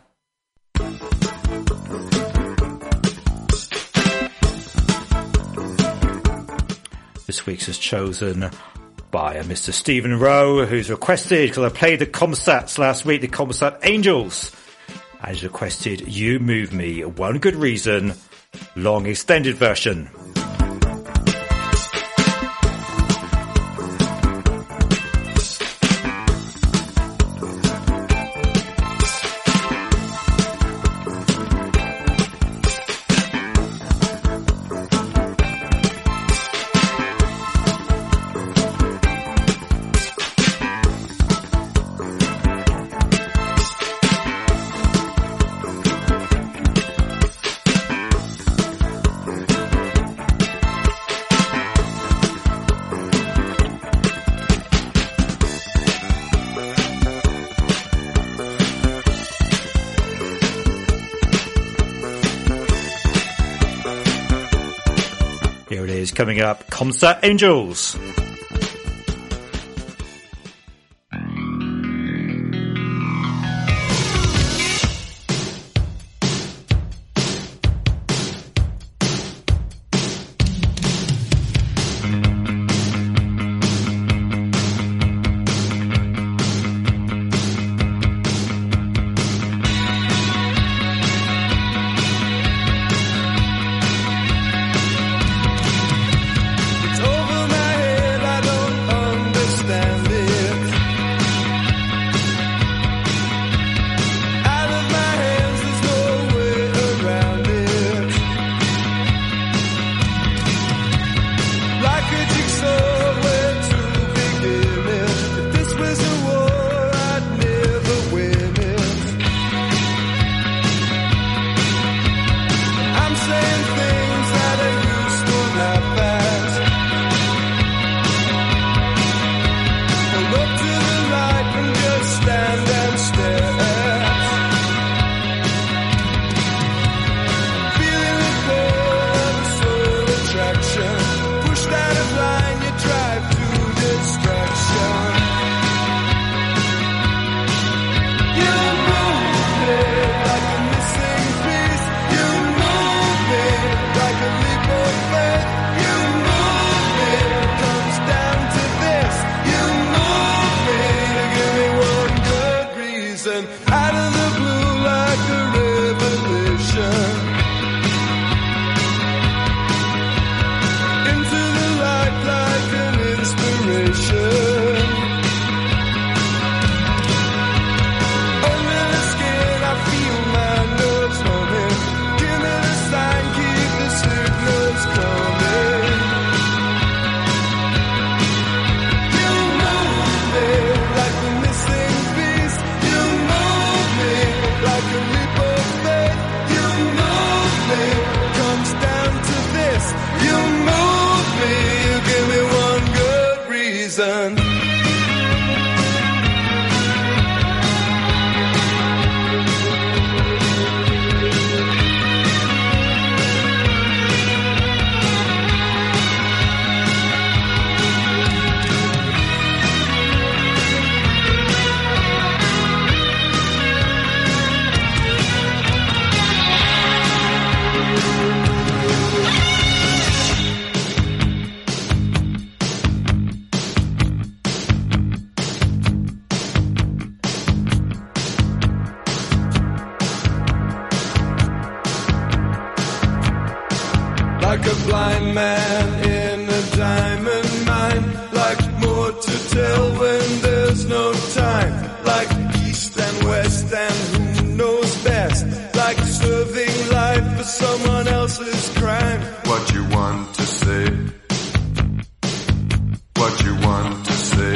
This week's is chosen by a Mister Stephen Rowe, who's requested, because I played the Comsats last week, the Comsat Angels, and he's requested You Move Me, One Good Reason, long extended version. Coming up, Comsat Angels. like a blind man in a diamond mine, like more to tell when there's no time, like east and west and who knows best, like serving life for someone else's crime. What you want to say, what you want to say,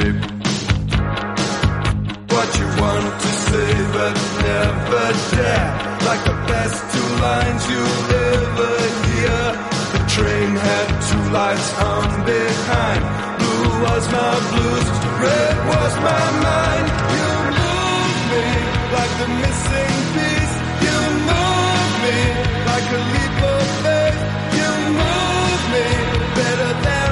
what you want to say but never dare, like the best two lines you'll ever hear. The train had two lights on behind, blue was my blues, red was my mind. You move me like the missing piece, you move me like a leap of faith, you move me better than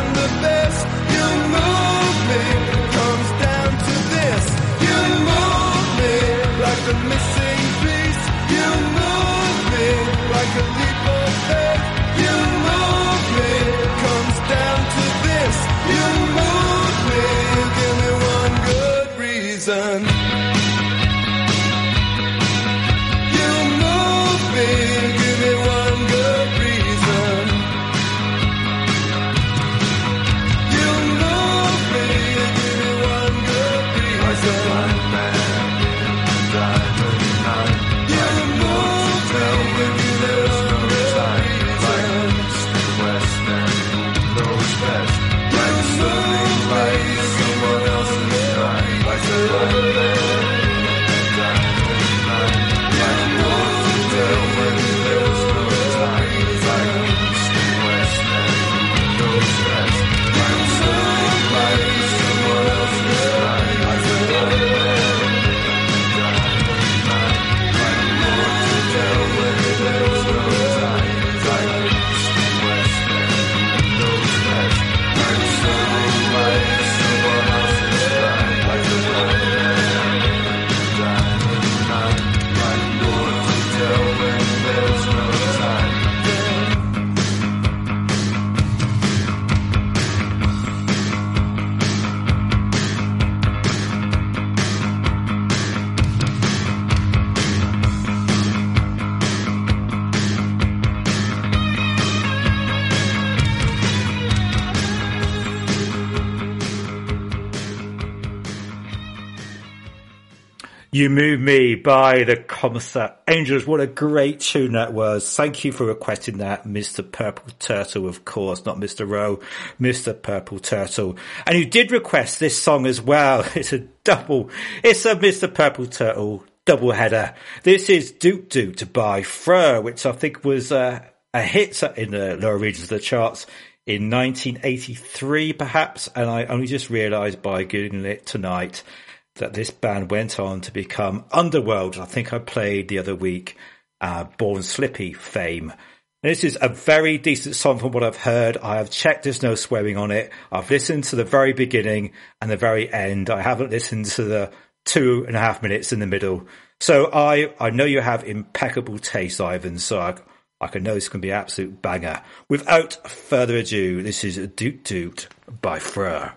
You Move Me by the Commissar Angels. What a great tune that was. Thank you for requesting that, Mister Purple Turtle, of course, not Mister Rowe, Mister Purple Turtle. And you did request this song as well. It's a double, it's a Mister Purple Turtle double header. This is Doot Doot by Freur, which I think was uh, a hit in the lower regions of the charts in nineteen eighty-three, perhaps. And I only just realised by Googling it tonight that this band went on to become Underworld. I think I played the other week, uh, Born Slippy fame. This is a very decent song from what I've heard. I have checked, there's no swearing on it. I've listened to the very beginning and the very end. I haven't listened to the two and a half minutes in the middle. So I, I know you have impeccable taste, Ivan, so I, I can know it's going to be an absolute banger. Without further ado, this is Doot Doot by Freur.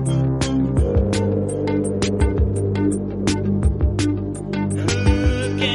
Look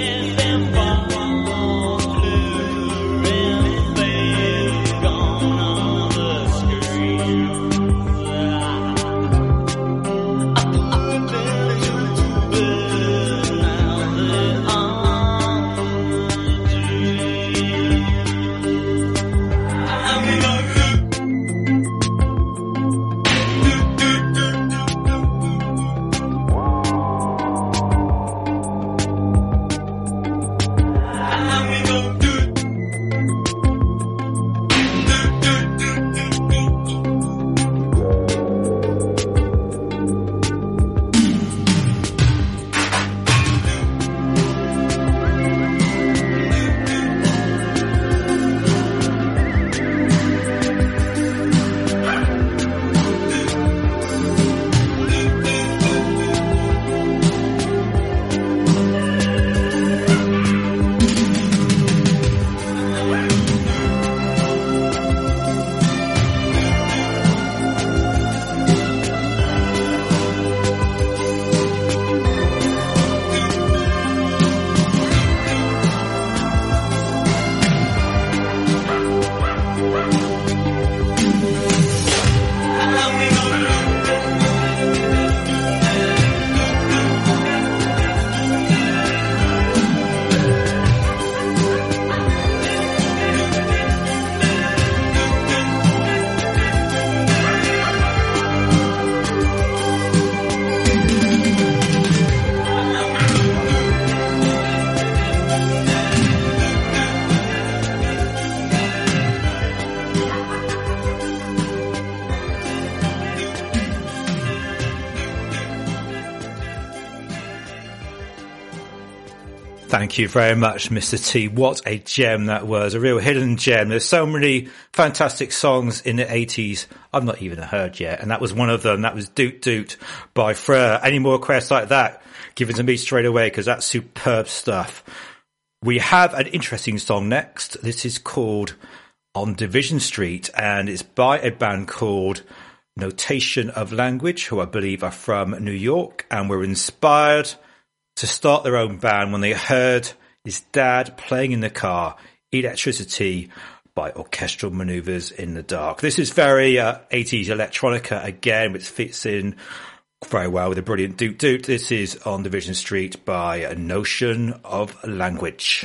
Thank you very much, Mister T. What a gem that was. A real hidden gem. There's so many fantastic songs in the eighties I've not even heard yet. And that was one of them. That was Doot Doot by Frere. Any more requests like that, give it to me straight away, because that's superb stuff. We have an interesting song next. This is called On Division Street, and it's by a band called Notation of Language, who I believe are from New York, and were inspired to start their own band when they heard his dad playing in the car Electricity by Orchestral Maneuvers in the Dark. This is very uh, eighties electronica again, which fits in very well with a brilliant Doot Doot. This is On Division Street by A Notion of Language.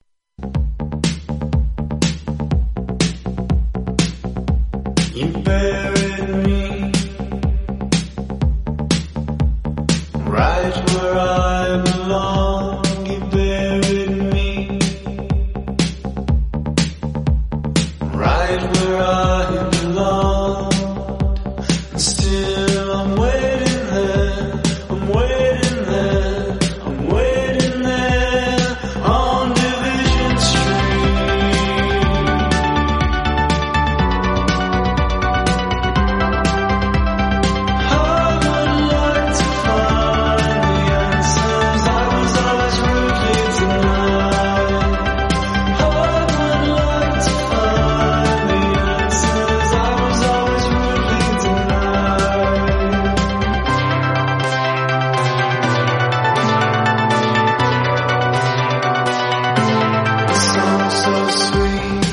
You buried me right where I belong. You buried me right where I belong. And still I'm waiting there, I'm waiting there, I'm waiting there on Division Street. I would like to find the answers I was always rooted tonight. I would like to find the answers I was always rooted tonight. A song so sweet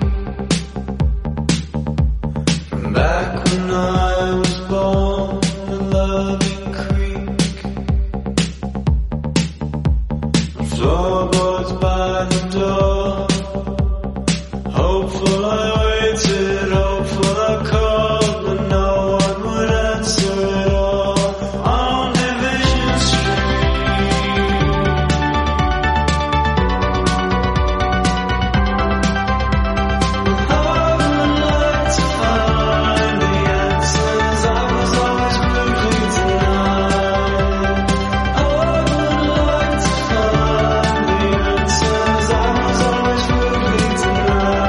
from back when I was born in Loving Creek. Floorboards by the door. Hopeful I waited, hopeful I called, but no one would answer at all. On Division Street. I would like to find the answers I was always rooted tonight. I would like to find the answers I was always rooted tonight.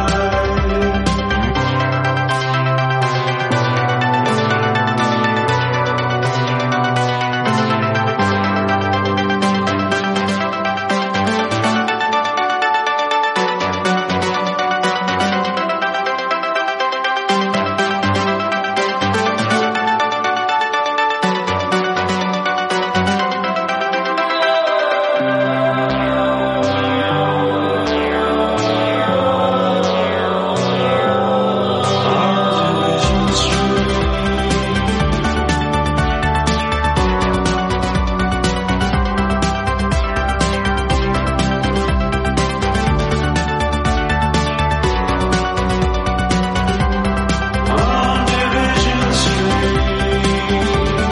On Division Street.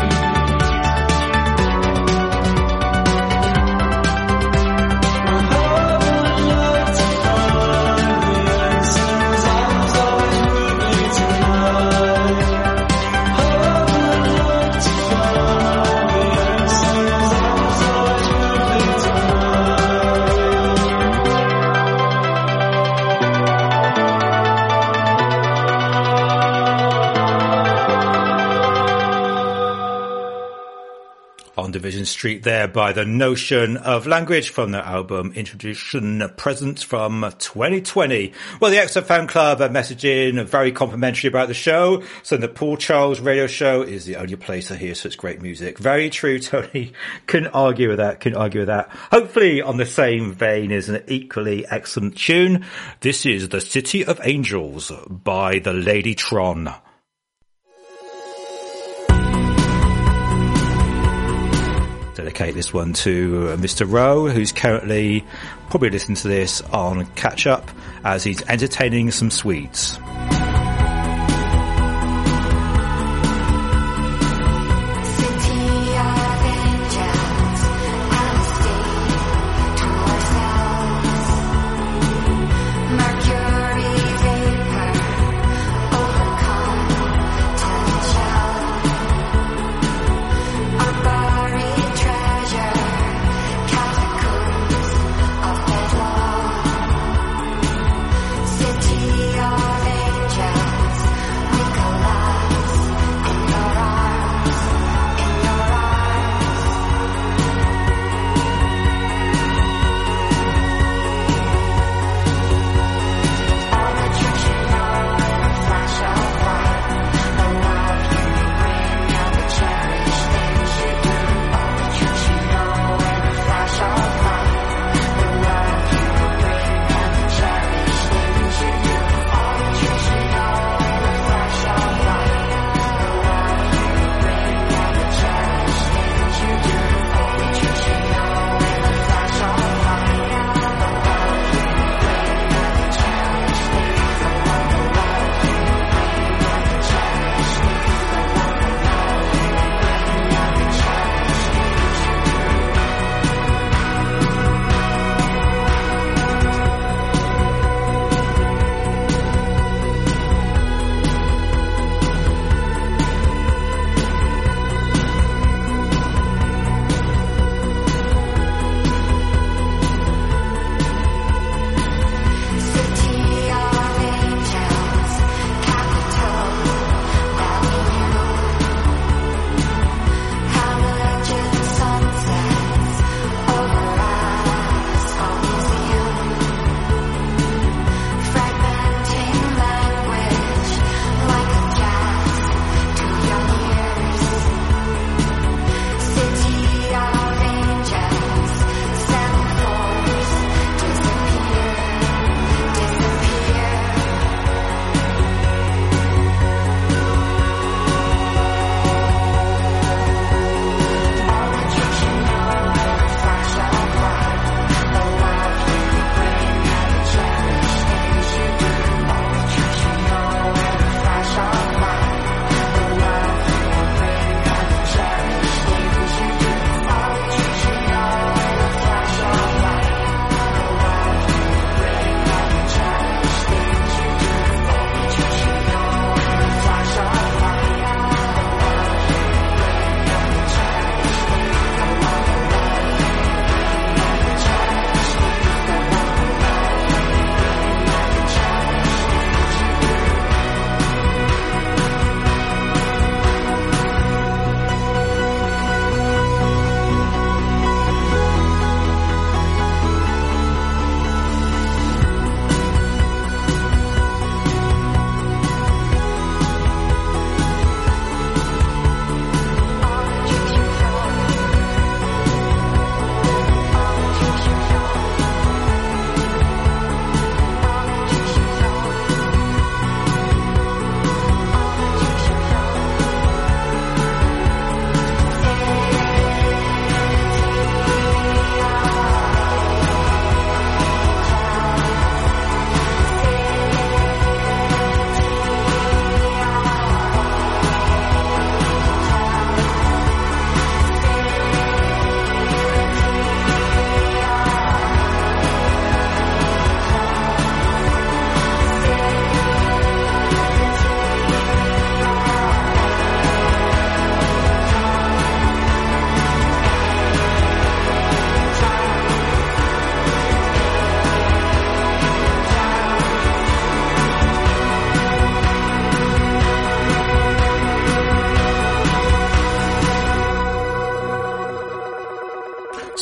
I would like to find the answers I was always rooted tonight. I would like to find the answers I was always rooted tonight. On Division Street there by The Notion of Language from their album Introduction Present from twenty twenty. Well, the X F Fan Club are messaging very complimentary about the show, saying that Paul Charles' radio show is the only place to hear such great music. Very true, Tony. Couldn't argue with that, couldn't argue with that. Hopefully on the same vein is an equally excellent tune. This is The City of Angels by the Ladytron. Dedicate this one to uh, Mister Rowe, who's currently probably listening to this on catch up as he's entertaining some sweets. Our buried treasure, catacombs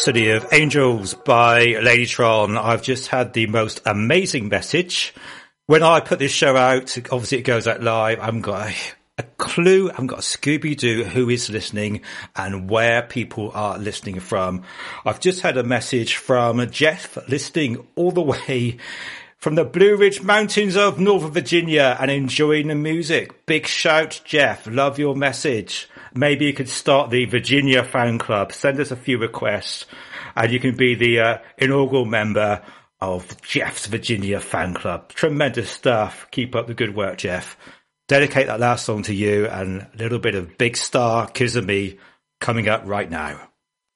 City of Angels by Ladytron. I've just had the most amazing message. When I put this show out, obviously it goes out live, I haven't got a, a clue, I haven't got a Scooby-Doo who is listening and where people are listening from. I've just had a message from Jeff listening all the way from the Blue Ridge Mountains of Northern Virginia and enjoying the music. Big shout, Jeff. Love your message. Maybe you could start the Virginia fan club. Send us a few requests and you can be the uh, inaugural member of Jeff's Virginia fan club. Tremendous stuff. Keep up the good work, Jeff. Dedicate that last song to you and a little bit of Big Star, Kiss of Me coming up right now.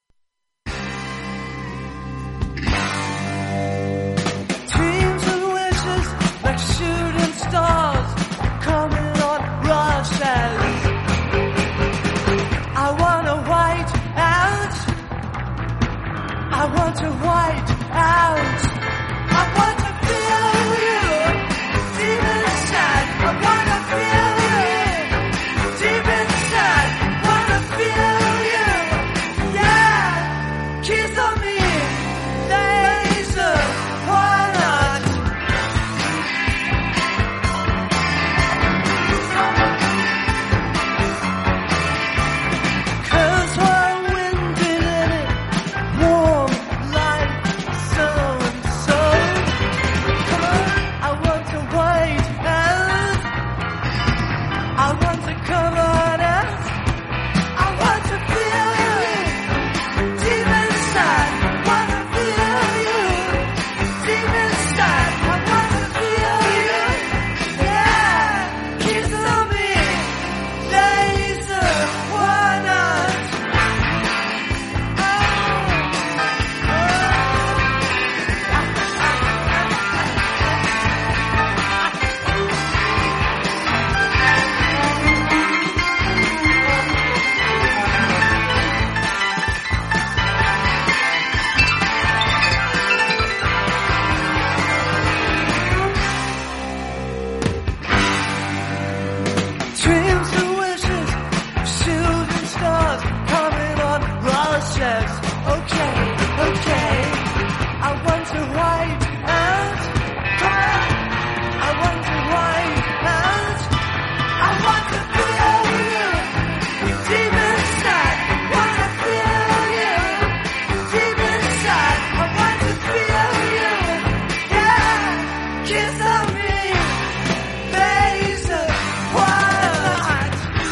Dreams and wishes like shooting stars coming on rushes. I wanna white out. I want to white out. I want to feel you deep inside. I wanna feel you deep inside. Wanna feel you, yeah. Kiss on me, laser. Why not? Cause we're winded in it, warm like so and so. Come on, I want to white out. I want to cover us. I want to feel you deep inside. Wanna feel you deep inside. I wanna feel you, yeah. Kiss on me, laser. Why not? Dreams and wishes, shooting stars coming on rushes. Okay, okay. I want to white out. Come on. I want to white out. I want to feel you deep inside. Wanna feel you deep inside. I want to feel you, yeah. Kiss on me, laser. Why not?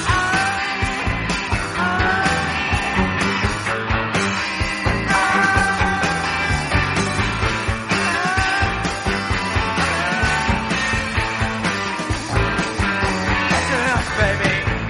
That's enough, baby.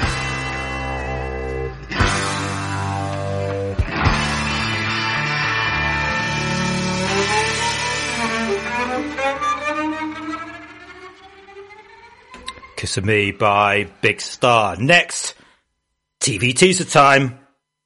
Kiss of Me by Big Star. Next, T V teaser time.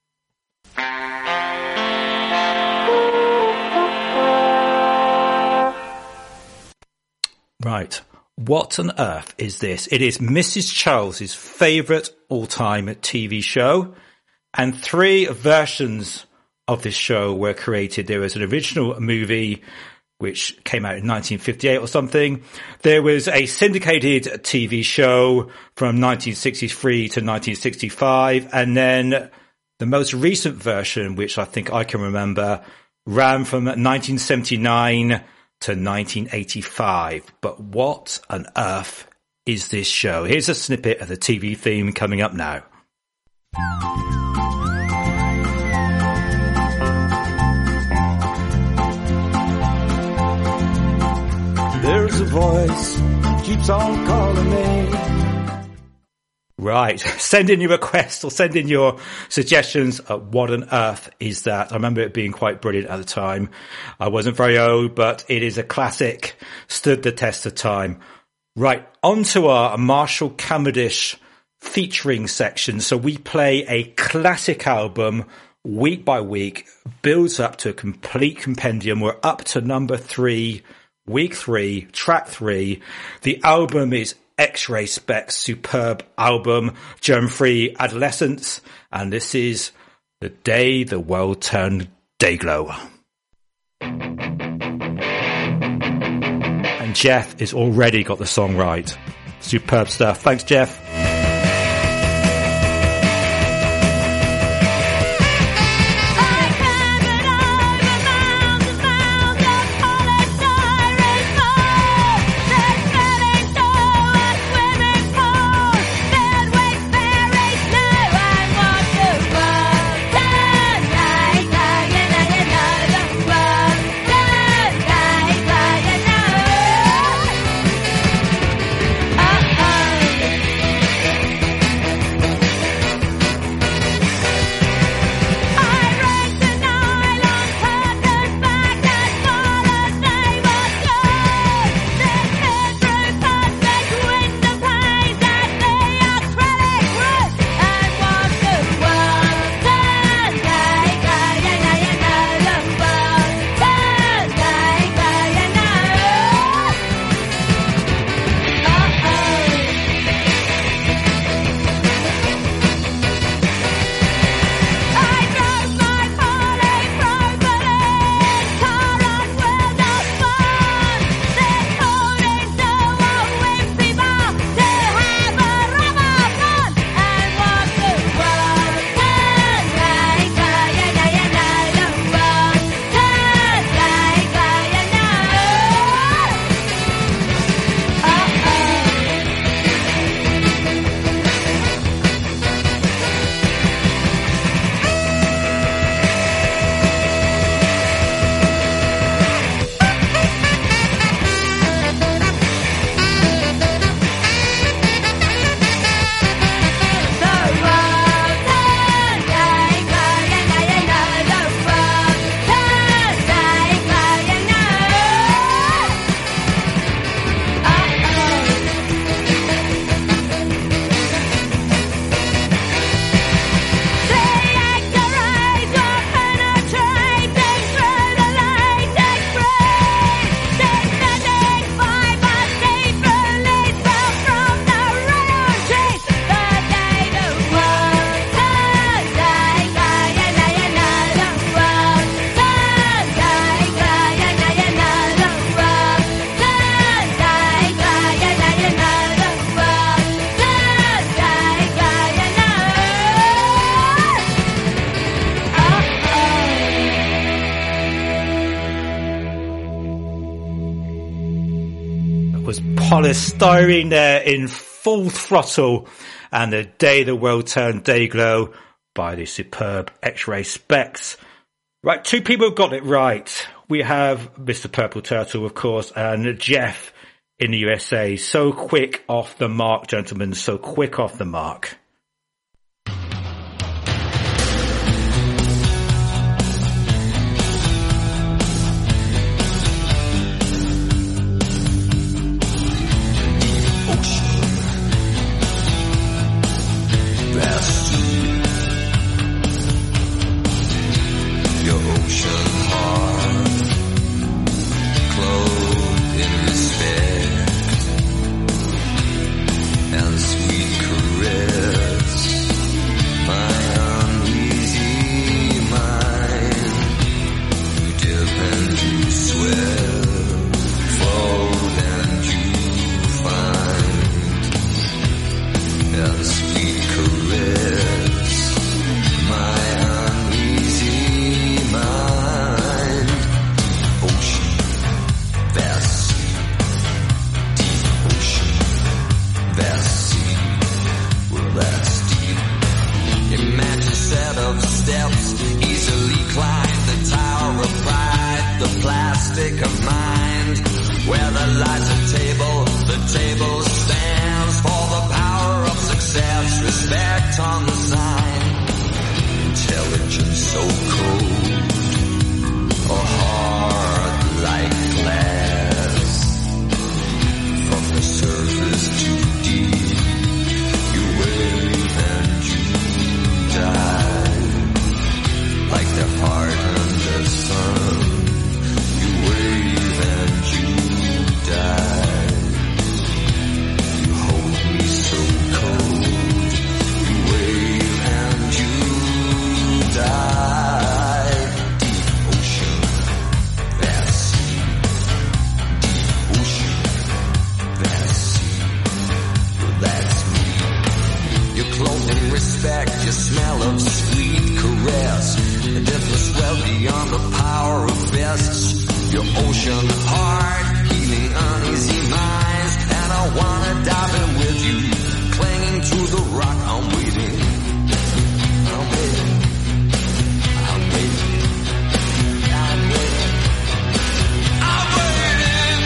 Right. What on earth is this? It is Missus Charles's favourite all-time T V show, and three versions of this show were created. There was an original movie which came out in nineteen fifty-eight or something. There was a syndicated T V show from nineteen sixty-three to nineteen sixty-five, and then the most recent version, which I think I can remember, ran from nineteen seventy-nine to nineteen eighty-five. But what on earth is this show? Here's a snippet of the T V theme coming up now. There's a voice keeps on calling me. Right. Send in your requests or send in your suggestions. Uh, what on earth is that? I remember it being quite brilliant at the time. I wasn't very old, but it is a classic, stood the test of time. Right. On to our Marshall Cavendish featuring section. So we play a classic album week by week, builds up to a complete compendium. We're up to number three, week three, track three. The album is X-Ray Spex, superb album, germ-free adolescence, and this is The Day the World Turned Dayglow. And Jeff has already got the song right. Superb stuff. Thanks, Jeff. Polystyrene there in Full Throttle and The Day the World Turned Dayglow by the superb X-Ray Specs. Right, two people have got it right. We have Mister Purple Turtle, of course, and Jeff in the U S A. So quick off the mark, gentlemen, so quick off the mark. You wave and you die. your ocean heart, healing uneasy minds. And I wanna dive in with you, clinging to the rock. I'm waiting, I'm waiting, I'm waiting, I'm waiting, I'm waiting.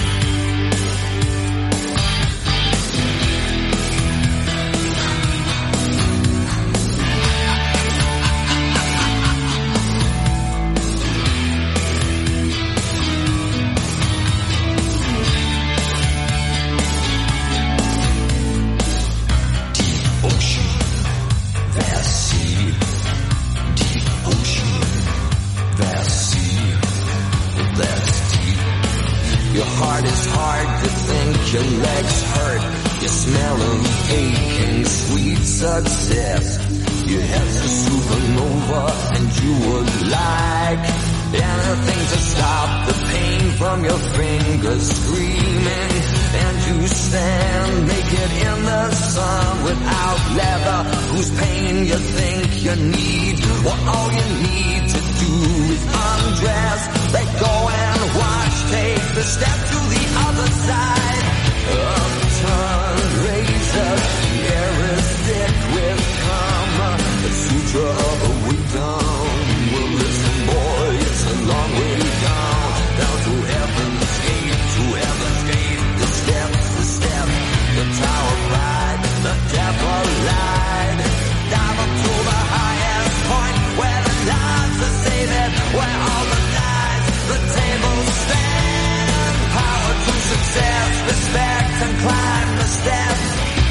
Your heart is hard to think, your legs hurt, you're smelling aching, sweet success. Your head's a supernova and you would like anything to stop the pain from your fingers screaming. And you stand naked in the sun without leather, whose pain you think you need. Well, all you need to do is undress, let go and watch, take the step to the other side. Upturned razor, the air is thick with karma, the suture of a wisdom. Well, listen, boy, it's a long way down, down to heaven's gate, to heaven's gate. The steps, the step, the tower of pride, the devil lied. Dive up to the highest point, where the lights are saved, where all the lies, the tables stand. Power to success, respect and climb the steps.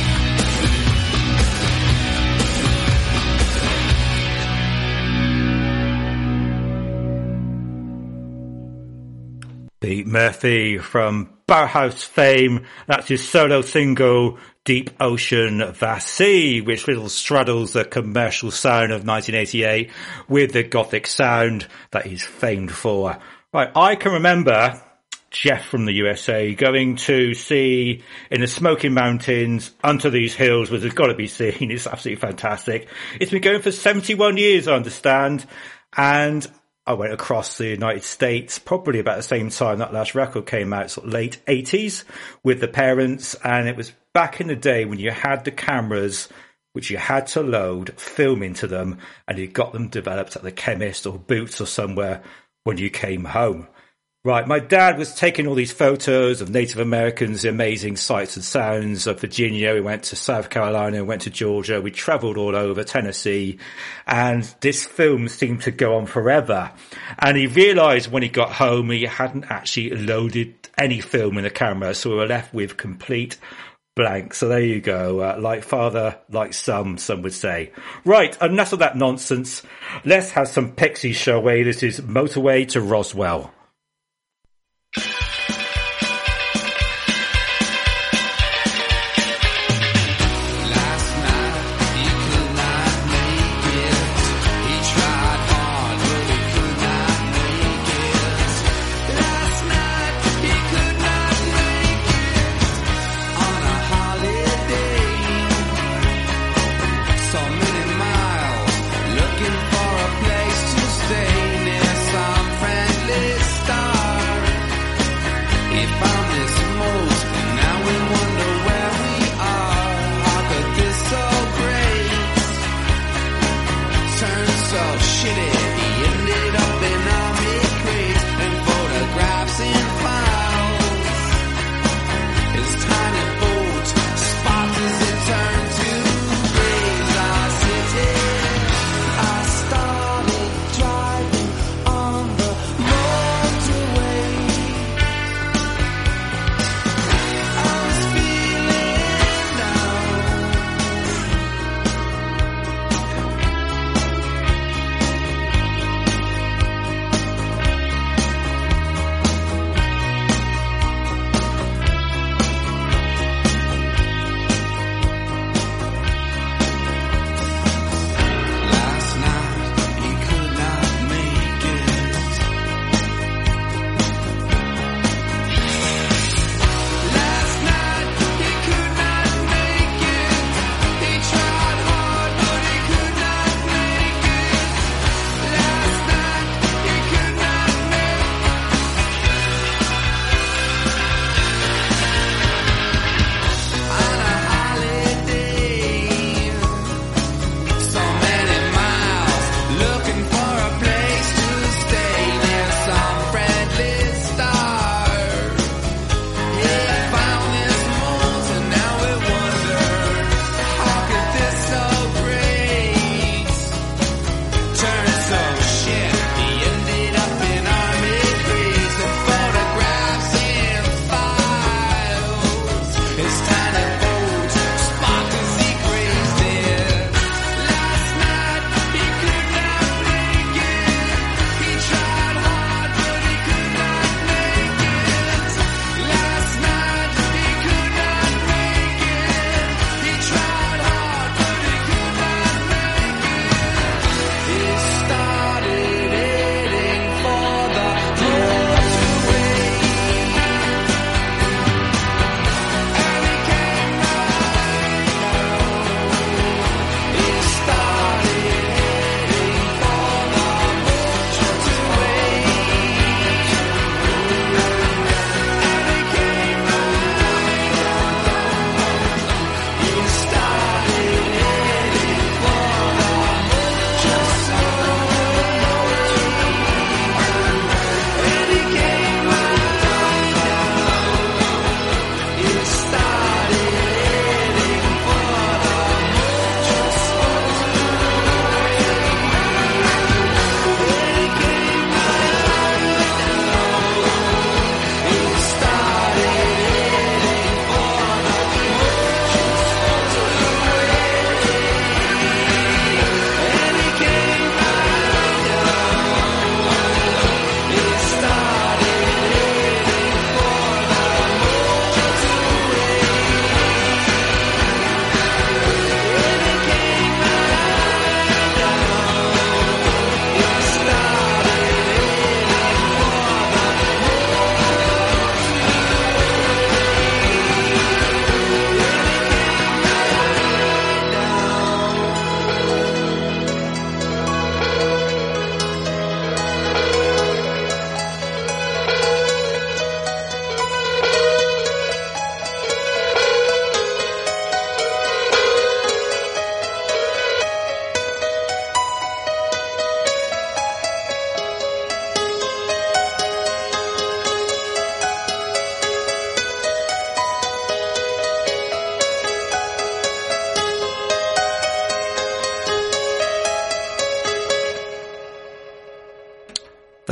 Pete Murphy from Bauhaus fame. That's his solo single, Deep Ocean Vast Sea, which little straddles the commercial sound of nineteen eighty-eight with the gothic sound that he's famed for. Right, I can remember Jeff from the U S A going to see in the Smoky Mountains, Unto These Hills, which has got to be seen. It's absolutely fantastic. It's been going for seventy-one years, I understand, and I went across the United States probably about the same time that last record came out, sort of late eighties, with the parents. And it was back in the day when you had the cameras, which you had to load film into them, and you got them developed at the chemist or Boots or somewhere when you came home. Right, my dad was taking all these photos of Native Americans, the amazing sights and sounds of Virginia. We went to South Carolina, went to Georgia. We travelled all over Tennessee, and this film seemed to go on forever. And he realised when he got home he hadn't actually loaded any film in the camera, so we were left with complete blank. So there you go, uh, like father, like son, some would say. Right, enough of that nonsense. Let's have some Pixies, shall we? This is Motorway to Roswell.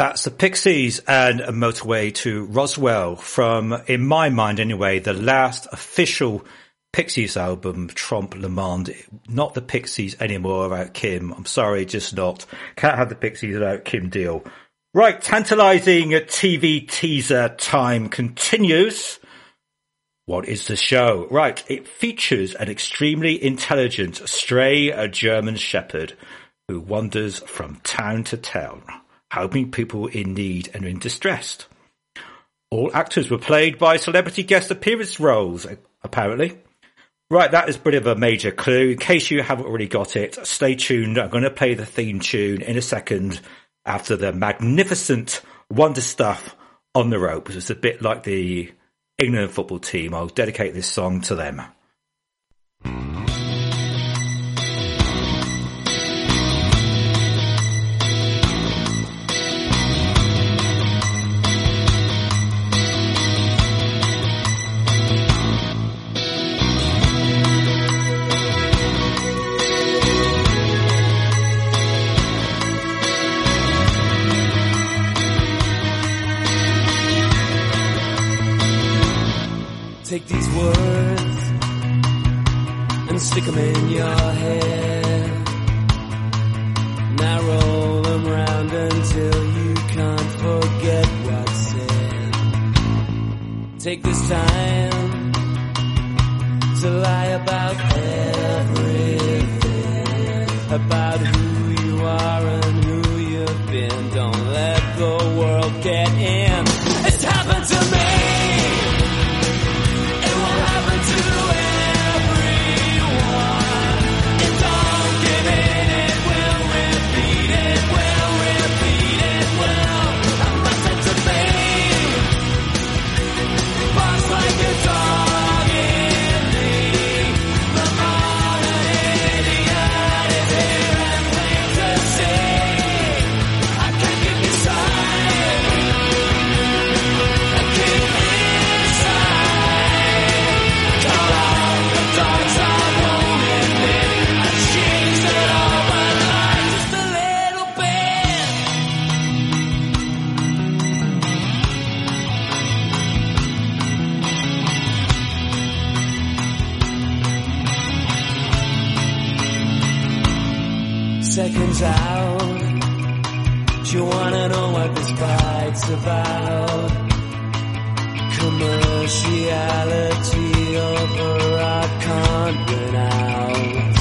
That's the Pixies and A Motorway to Roswell from, in my mind anyway, the last official Pixies album, Trompe Le Monde. Not the Pixies anymore without Kim. I'm sorry, just not. Can't have the Pixies without Kim Deal. Right, tantalising T V teaser time continues. What is the show? Right, it features an extremely intelligent stray German shepherd who wanders from town to town, helping people in need and in distress. All actors were played by celebrity guest appearance roles, apparently. Right, that is a bit of a major clue. In case you haven't already got it, stay tuned. I'm going to play the theme tune in a second after the magnificent Wonder Stuff on the Ropes. It's a bit like the England football team. I'll dedicate this song to them. Take these words and stick them in your head. Now roll them round until you can't forget what's said. Take this time to lie about everything, about who you are and who you've been. Don't let the world get in. It's happened to me. Seconds out, do you wanna know what this fight's about? Commerciality over art can't win out.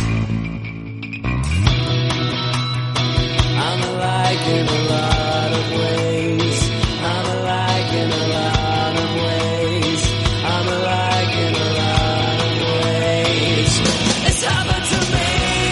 I'm alike in a lot of ways. I'm alike in a lot of ways. I'm alike in a lot of ways. It's happened to me.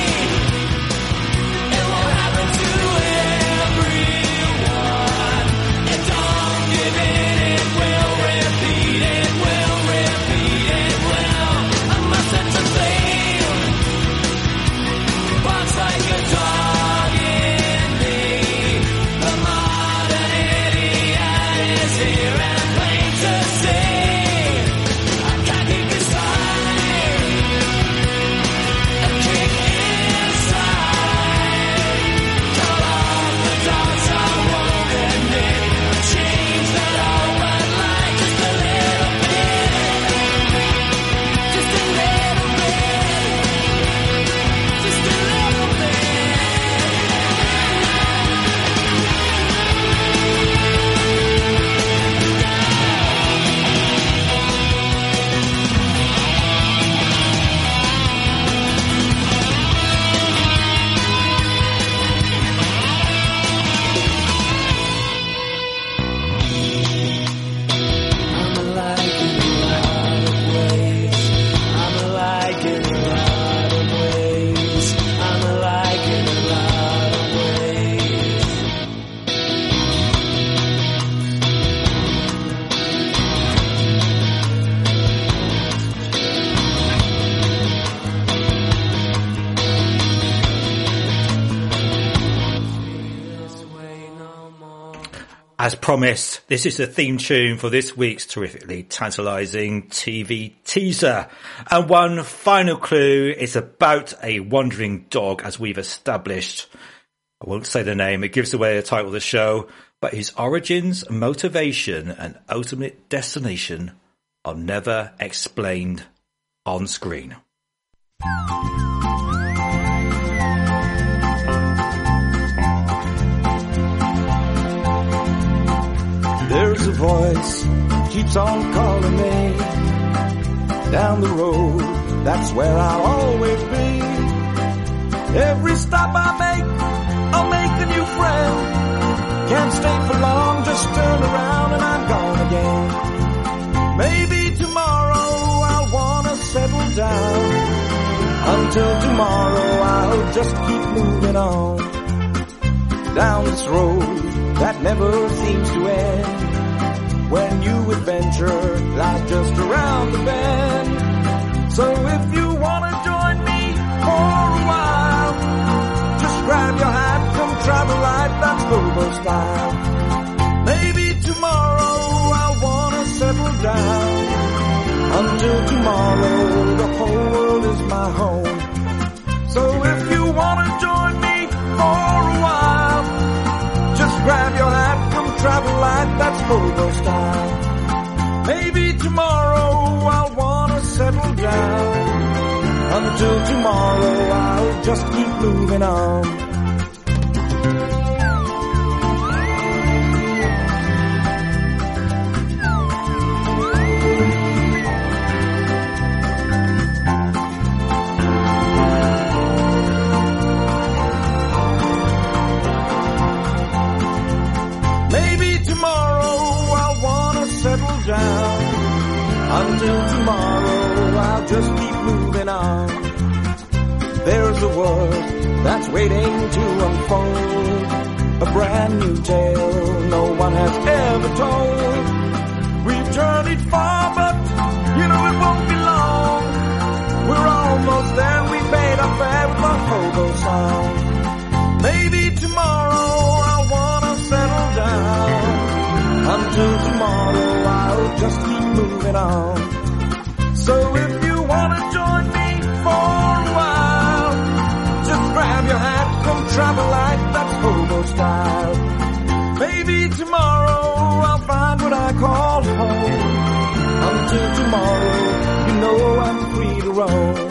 As promised, this is the theme tune for this week's terrifically tantalising T V teaser. And one final clue is about a wandering dog, as we've established. I won't say the name, it gives away the title of the show. but his origins, motivation, and ultimate destination are never explained on screen. There's a voice keeps on calling me down the road, that's where I'll always be. Every stop I make, I'll make a new friend. Can't stay for long, just turn around and I'm gone again. Maybe tomorrow I'll wanna settle down. Until tomorrow I'll just keep moving on. Down this road that never seems to end. When new adventure lies just around the bend. So if you wanna join me for a while, just grab your hat, come travel light, that's Bobo style. Maybe tomorrow I'll wanna settle down. Until tomorrow the whole world is my home. So if you wanna join me for a while, just grab your hat, come travel light, that's Bobo style. Maybe tomorrow I'll wanna settle down. Until tomorrow I'll just keep moving on. Down. Until tomorrow I'll just keep moving on. There's a world that's waiting to unfold, a brand new tale no one has ever told. We've journeyed far but you know it won't be long. We're almost there, we paid our fare with our hobo song. Maybe tomorrow I'll wanna settle down. Until tomorrow I'll just keep moving on. So if you wanna join me for a while, just grab your hat, come travel light, that's hobo style. Maybe tomorrow I'll find what I call home. Until tomorrow, you know I'm free to roam.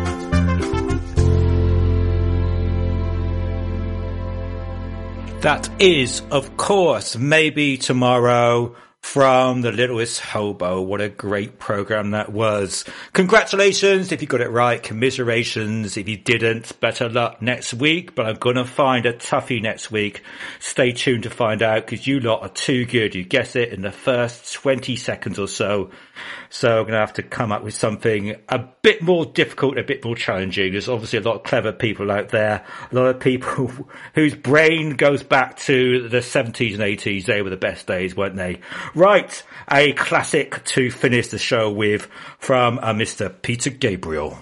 That is, of course, Maybe Tomorrow from The Littlest Hobo. What a great program that was. Congratulations if you got it right. Commiserations if you didn't. Better luck next week, but I'm going to find a toughie next week. Stay tuned to find out because you lot are too good. You guess it in the first twenty seconds or so. So I'm going to have to come up with something a bit more difficult, a bit more challenging. There's obviously a lot of clever people out there. A lot of people whose brain goes back to the seventies and eighties. They were the best days, weren't they? Right, a classic to finish the show with from uh, Mister Peter Gabriel.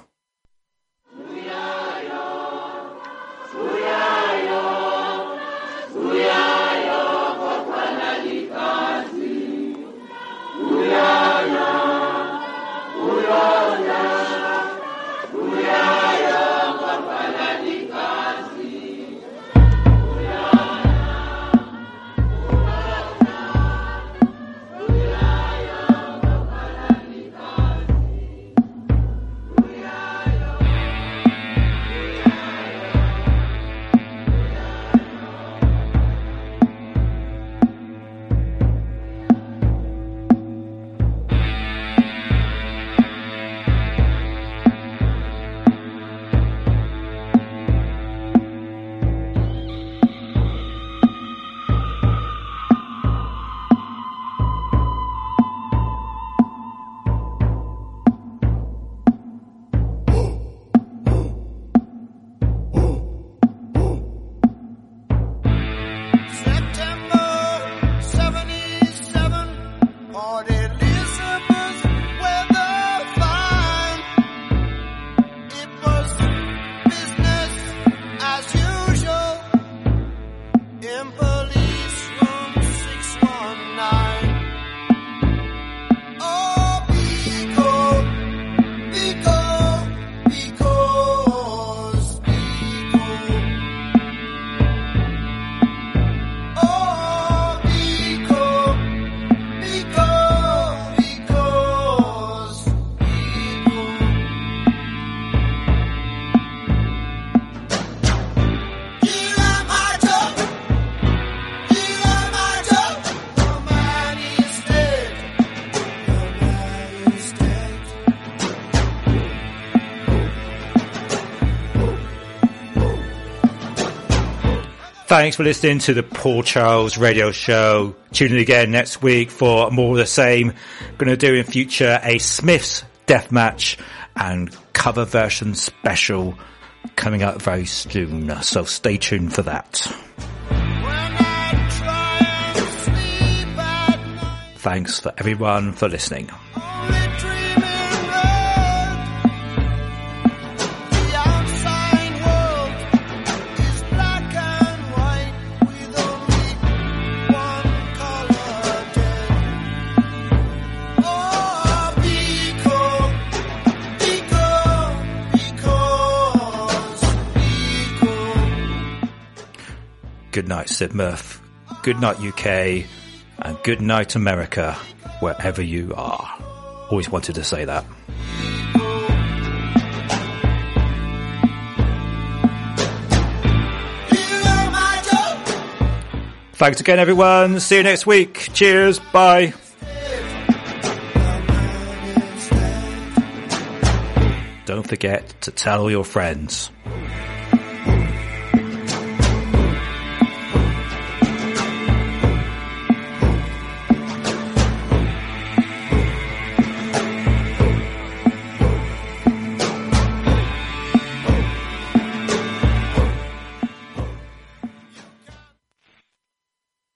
Oh Thanks for listening to the Paul Charles Radio Show. Tune in again next week for more of the same. Going to do in future a Smiths Deathmatch and cover version special coming out very soon. So stay tuned for that. Thanks for everyone for listening. Good night, Sid Murph. Good night, U K. And good night, America, wherever you are. Always wanted to say that. Thanks again, everyone. See you next week. Cheers. Bye. Don't forget to tell your friends.